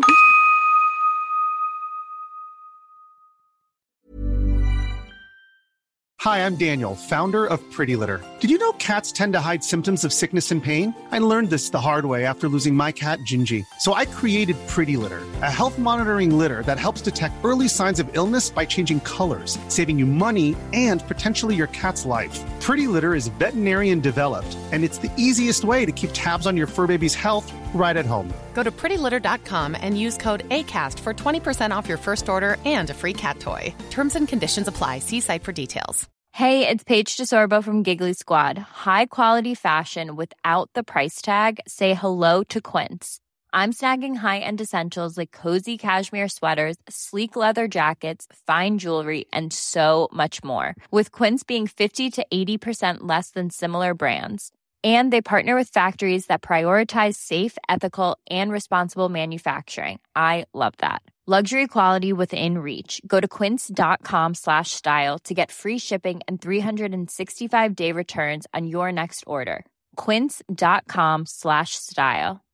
Hi, I'm Daniel, founder of Pretty Litter. Did you know cats tend to hide symptoms of sickness and pain? I learned this the hard way after losing my cat, Gingy. So I created Pretty Litter, a health monitoring litter that helps detect early signs of illness by changing colors, saving you money and potentially your cat's life. Pretty Litter is veterinarian developed, and it's the easiest way to keep tabs on your fur baby's health right at home. Go to pretty litter dot com and use code ACAST for twenty percent off your first order and a free cat toy. Terms and conditions apply. See site for details. Hey, it's Paige DeSorbo from Giggly Squad. High quality fashion without the price tag. Say hello to Quince. I'm snagging high-end essentials like cozy cashmere sweaters, sleek leather jackets, fine jewelry, and so much more. With Quince being fifty to eighty percent less than similar brands. And they partner with factories that prioritize safe, ethical, and responsible manufacturing. I love that. Luxury quality within reach. Go to quince.com slash style to get free shipping and three sixty-five day returns on your next order. Quince.com slash style.